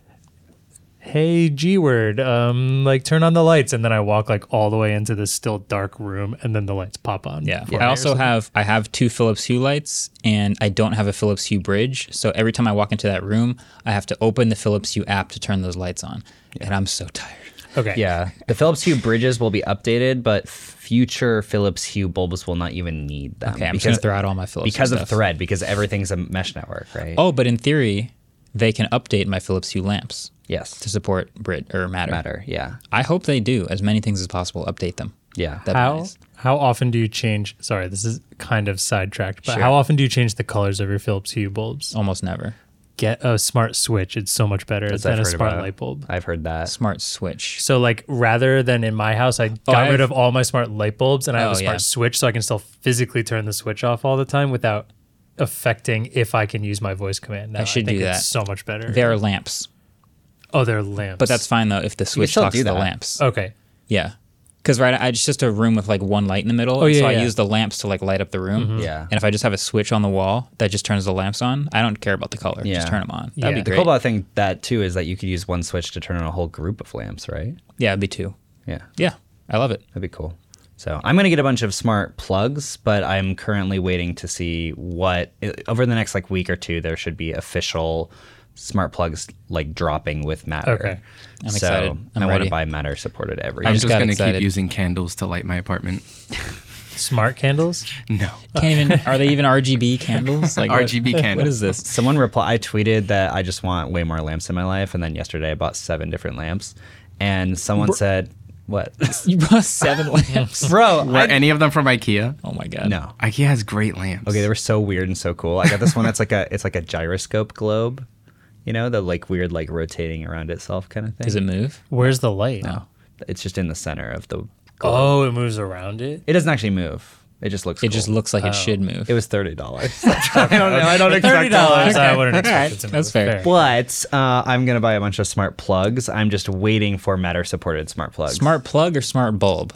hey, G word, um, like turn on the lights, and then I walk like all the way into this still dark room, and then the lights pop on.
Yeah.
for
I
me or
also
something.
have I have two Philips Hue lights, and I don't have a Philips Hue bridge. So every time I walk into that room, I have to open the Philips Hue app to turn those lights on, and I'm so tired.
Okay.
Yeah, the Philips Hue bridges will be updated, but future Philips Hue bulbs will not even need them.
Okay, I'm just gonna throw out all my Philips Hue
because of
stuff.
Thread, because everything's a mesh network, right?
Oh, but in theory, they can update my Philips Hue lamps.
Yes.
To support Brit or Matter.
Matter, yeah.
I hope they do as many things as possible. Update them.
Yeah.
That'd be
How
nice.
how often do you change? Sorry, this is kind of sidetracked, but
Sure.
how often do you change the colors of your Philips Hue bulbs?
Almost never.
Get a smart switch. It's so much better
As
than
I've
a
heard
smart
about.
light bulb.
I've heard that.
Smart switch.
So like rather than in my house, I got
Oh, I
rid
have-
of all my smart light bulbs and I have
Oh,
a smart
yeah.
switch so I can still physically turn the switch off all the time without affecting if I can use my voice command. Now,
I should
think
do
it's
that.
so much better.
They are lamps,
Oh, they're lamps.
but that's fine though if the switch
still
talks
do
to the
that.
lamps.
okay.
Yeah. Because right, I, it's just a room with like one light in the middle.
Oh,
and
yeah,
so I
yeah.
use the lamps to like light up the room.
Yeah.
And if I just have a switch on the wall that just turns the lamps on, I don't care about the color.
Yeah.
Just turn them on. That'd
Yeah.
be
The
great.
cool about thing that too is that you could use one switch to turn on a whole group of lamps, right?
Yeah, it'd be two.
Yeah.
Yeah, I love it.
That'd be cool. So I'm going to get a bunch of smart plugs, but I'm currently waiting to see what over the next like week or two there should be official smart plugs like dropping with Matter.
Okay.
I'm
so
excited. I'm
I want
ready.
to buy Matter supported every.
I'm
just
just
got
going to
excited.
keep using candles to light my apartment.
Smart candles?
No.
Can't even. Are they even R G B candles? Like
R G B
what,
candles.
What is this?
Someone replied. I tweeted that I just want way more lamps in my life, and then yesterday I bought seven different lamps, and someone said, "What,
You brought seven lamps,
bro?"
Were
I-
any of them from IKEA?
Oh my god.
no.
IKEA has great lamps.
Okay, they were so weird and so cool. I got this one that's like a it's like a gyroscope globe, you know, the like weird like rotating around itself kind of thing.
Does it move?
Where's the light?
No, it's just in the center of the globe.
Oh, it moves around it?
It doesn't actually move. It just looks.
It
cool.
just looks like it should move.
It was thirty dollars. I don't know. I don't expect
thirty dollars. I wouldn't
All
expect
right.
it to move.
That's fair.
But uh, I'm gonna buy a bunch of smart plugs. I'm just waiting for Matter supported smart plugs.
Smart plug or smart bulb?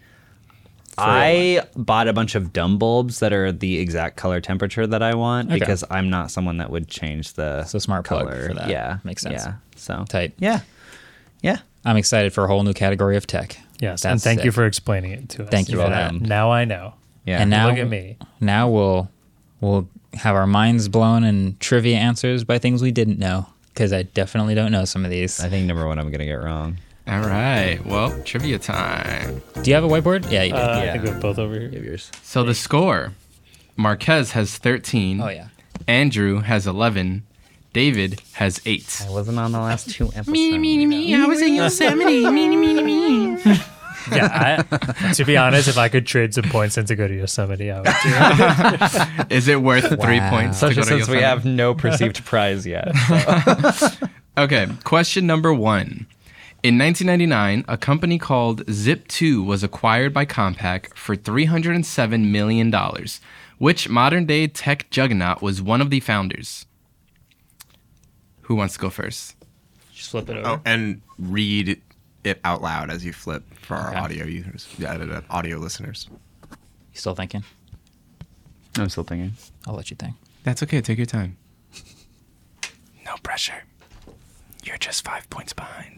I bought a bunch of dumb bulbs that are the exact color temperature that I want
Okay.
because I'm not someone that would change the
So smart plug
color
for that.
Yeah,
Makes sense.
Yeah, so
Tight.
Yeah, yeah.
I'm excited for a whole new category of tech.
Yes,
That's
and thank you
sick.
for explaining it to us.
Thank you
You're
for that.
welcome.
Now I know.
Yeah.
And now
Look at me.
Now we'll we'll have our minds blown and trivia answers by things we didn't know because I definitely don't know some of these.
I think number one I'm gonna get wrong.
All right. Well, trivia time.
Do you have a whiteboard? Yeah, you do.
Uh, I
Yeah.
think we have both over here.
Give yours.
So the score: Marquez has thirteen.
Oh yeah.
Andrew has eleven. David has eight.
I wasn't on the last two episodes.
I was in Yosemite. me, me, me.
Yeah, I, to be honest, if I could trade some points and to go to Yosemite, I would do it.
Is it worth three
Wow.
points? to
Especially
go to
since we
Yosemite?
have no perceived prize yet. so.
Okay, question number one. In nineteen ninety-nine, a company called Zip two was acquired by Compaq for three hundred seven million dollars. Which modern-day tech juggernaut was one of the founders? Who wants to go first?
Just flip it over.
Oh, and read it out loud as you flip for our
Okay.
audio users, yeah, uh, audio listeners.
You still thinking?
I'm still thinking.
I'll let you think.
That's okay. Take your time. No pressure. You're just five points behind.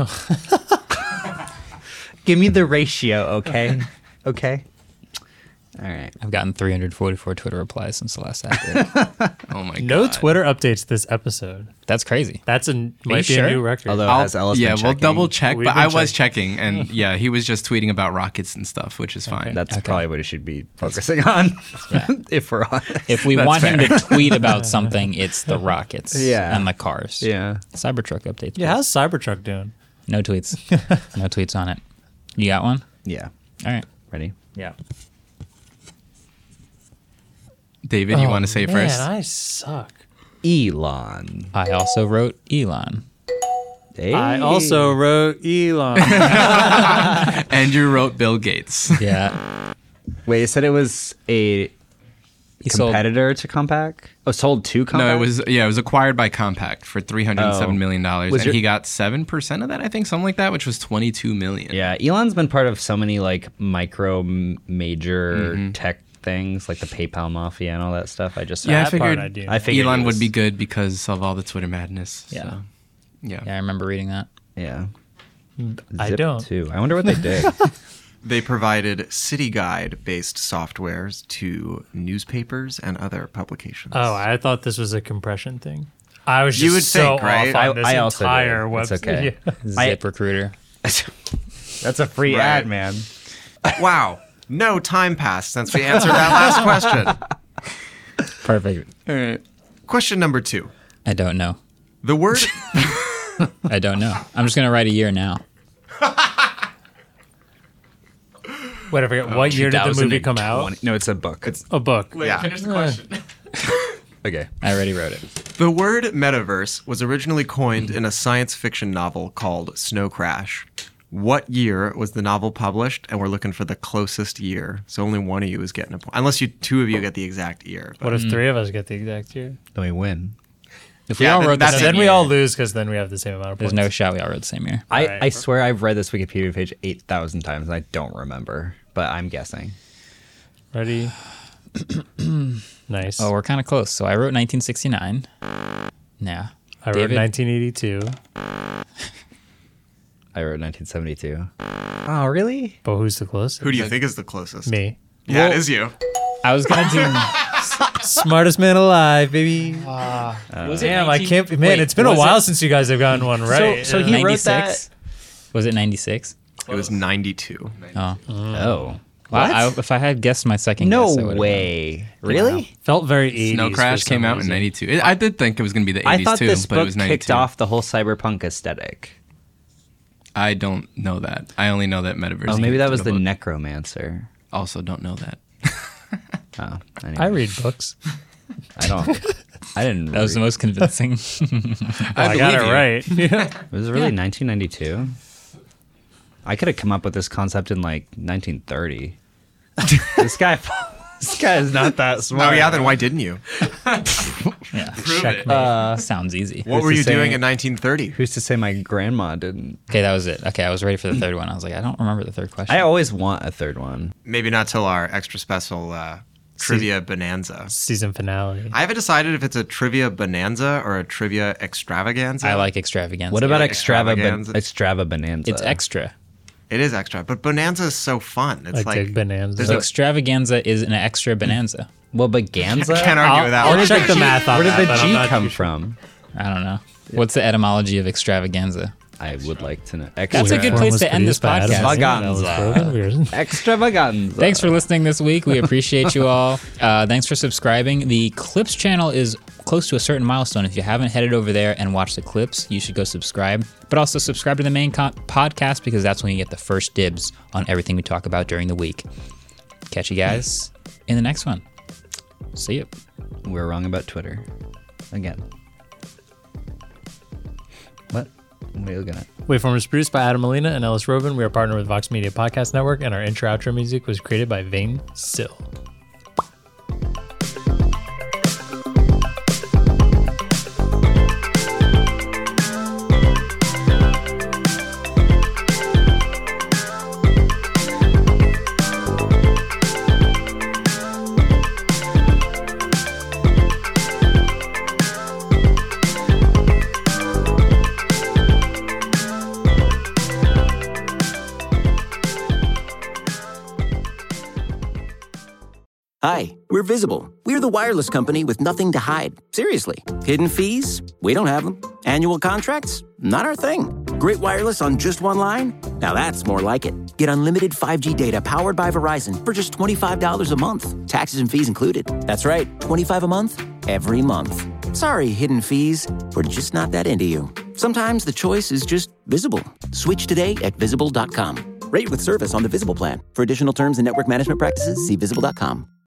Give me the ratio, okay? Okay. All right.
I've gotten three hundred forty-four Twitter replies since the last episode.
Oh my
No
god.
Twitter updates this episode.
That's crazy.
That's a might be
sure?
a new record.
Although
I'll-
has Ellis
yeah,
been
we'll
checking?
double check,
We've
but
been
I was checking, and yeah, he was just tweeting about rockets and stuff, which is fine.
That's
Okay.
probably what he should be focusing on. if we're honest.
If we
That's
want him
fair.
to tweet about something, it's the rockets
Yeah.
and the cars.
Yeah.
Cybertruck updates.
Yeah, how's Cybertruck doing?
No tweets. No tweets on it. You got one?
Yeah.
All right.
Ready?
Yeah.
David, you
Oh,
want to say it
man,
first?
I suck.
Elon.
I also wrote Elon.
Hey.
I also wrote Elon.
Andrew wrote Bill Gates.
Yeah.
Wait, you said it was a
He sold-
competitor to Compaq? Oh, sold to Compaq?
No, it was yeah, it was acquired by Compaq for three hundred seven
Oh.
million dollars,
Was
and
your-
he got seven percent of that, I think, something like that, which was twenty-two million.
Yeah, Elon's been part of so many like micro m- major
Mhm.
tech things, like the PayPal mafia and all that stuff. I just
Yeah, I
That part
figured,
I do.
I figured
Elon
he was-
would be good because of all the Twitter madness.
Yeah.
so, yeah.
Yeah, I remember reading that.
Yeah.
I
Zip
don't.
too. I wonder what they did.
They provided city guide-based softwares to newspapers and other publications.
Oh, I thought this was a compression thing. I was just
You would
so
think, right?
off on
I-
this
I also
entire
did. It's
website.
okay.
Yeah.
Zip Recruiter.
That's a free
Right.
ad, man.
Wow, no time passed since we answered that last question.
Perfect.
All right. Question number two.
I don't know.
The word
I don't know. I'm just going to write a year now.
Wait, I forget. What year did the movie come out?
two thousand twenty No, it's a book. It's
A book.
Yeah.
Finish the question.
okay.
I already wrote it.
The word metaverse was originally coined in a science fiction novel called Snow Crash. What year was the novel published? And we're looking for the closest year. So only one of you is getting a point. Unless you two of you get the exact year. But
What if three of us get the exact year?
Then we win.
If we
Yeah,
all
then
wrote the
that's
same
Then we
year,
all lose because then we have the same amount of
there's
points.
no shot we all wrote the same year.
I,
Right.
I swear I've read this Wikipedia page eight thousand times and I don't remember, but I'm guessing.
Ready? Nice.
Oh, we're kind of close. So I wrote nineteen sixty-nine. Yeah.
I wrote
David?
nineteen eighty-two.
I wrote nineteen seventy-two. Oh, really?
But who's the closest?
who do you think is the closest?
Me.
Yeah, it is you.
I was going to do...
Smartest man alive, baby.
Uh, was it
Damn, I
19
can't. Man,
Wait,
it's been a
was
while
it-
since you guys have gotten one right.
so
Yeah.
he wrote
ninety-six? Was it ninety-six?
It was ninety-two.
Oh.
Oh.
Well, I, if I had guessed my second guess, I
No
would've known.
way. Really?
Felt very eighties.
Snow Crash
for some
came out in
reason.
ninety-two. It, I did think it was going to be the
I
eighties
thought
too,
this
but it
book
was ninety-two.
kicked off the whole cyberpunk aesthetic.
I don't know that. I only know that Metaverse.
Oh, maybe that was
in
the
book.
Necromancer.
Also, don't know that.
Oh, anyway.
I read books.
I don't. I didn't.
That was the
read-
most convincing.
Oh, I, got it
believe you.
right. Yeah.
It was really nineteen ninety-two. I could have come up with this concept in like nineteen thirty. this guy, this guy is not that
Oh,
smart.
yeah, then why didn't you?
Yeah.
Checkmate.
Uh, sounds easy.
What were
to
you
say-
doing in nineteen thirty?
Who's to say my grandma didn't?
Okay, that was it. Okay, I was ready for the third one. I was like, I don't remember the third question.
I always want a third one.
Maybe not till our extra special uh, trivia bonanza.
Season finale.
I haven't decided if it's a trivia bonanza or a trivia extravaganza.
I like extravaganza.
What about
Yeah,
extrava
extravaganza.
extrava bonanza?
It's extra.
It is extra, but bonanza is so fun. It's
I
like
dig bonanza.
there's
So
a-
extravaganza is an extra bonanza.
Well, but Ganza.
Can't argue
I'll,
with that
I'll
one.
check the math on
Where did
that,
the
but I'm
G
not
come
too sure.
from?
I don't know. What's the etymology of extravaganza?
I would like to know.
That's a
Extra-
good
Form
place
was
to end this
produced by Adam
podcast.
Zimmer. That was Krogan.
Extravaganza.
Thanks for listening this week. We appreciate you all. Uh, thanks for subscribing. The Clips channel is close to a certain milestone. If you haven't headed over there and watched the clips, you should go subscribe. But also subscribe to the main co- podcast because that's when you get the first dibs on everything we talk about during the week. Catch you guys in the next one. See you.
We're wrong about Twitter. Again. What? What are you looking at?
Waveform is produced by Adam Molina and Ellis Robin. We are partnered with Vox Media Podcast Network, and our intro outro music was created by Vane Sill.
Hi, we're Visible. We're the wireless company with nothing to hide. Seriously. Hidden fees? We don't have them. Annual contracts? Not our thing. Great wireless on just one line? Now that's more like it. Get unlimited five G data powered by Verizon for just twenty-five dollars a month. Taxes and fees included. That's right, twenty-five dollars a month, every month. Sorry, hidden fees. We're just not that into you. Sometimes the choice is just Visible. Switch today at visible dot com. Rate with service on the Visible plan. For additional terms and network management practices, see visible dot com.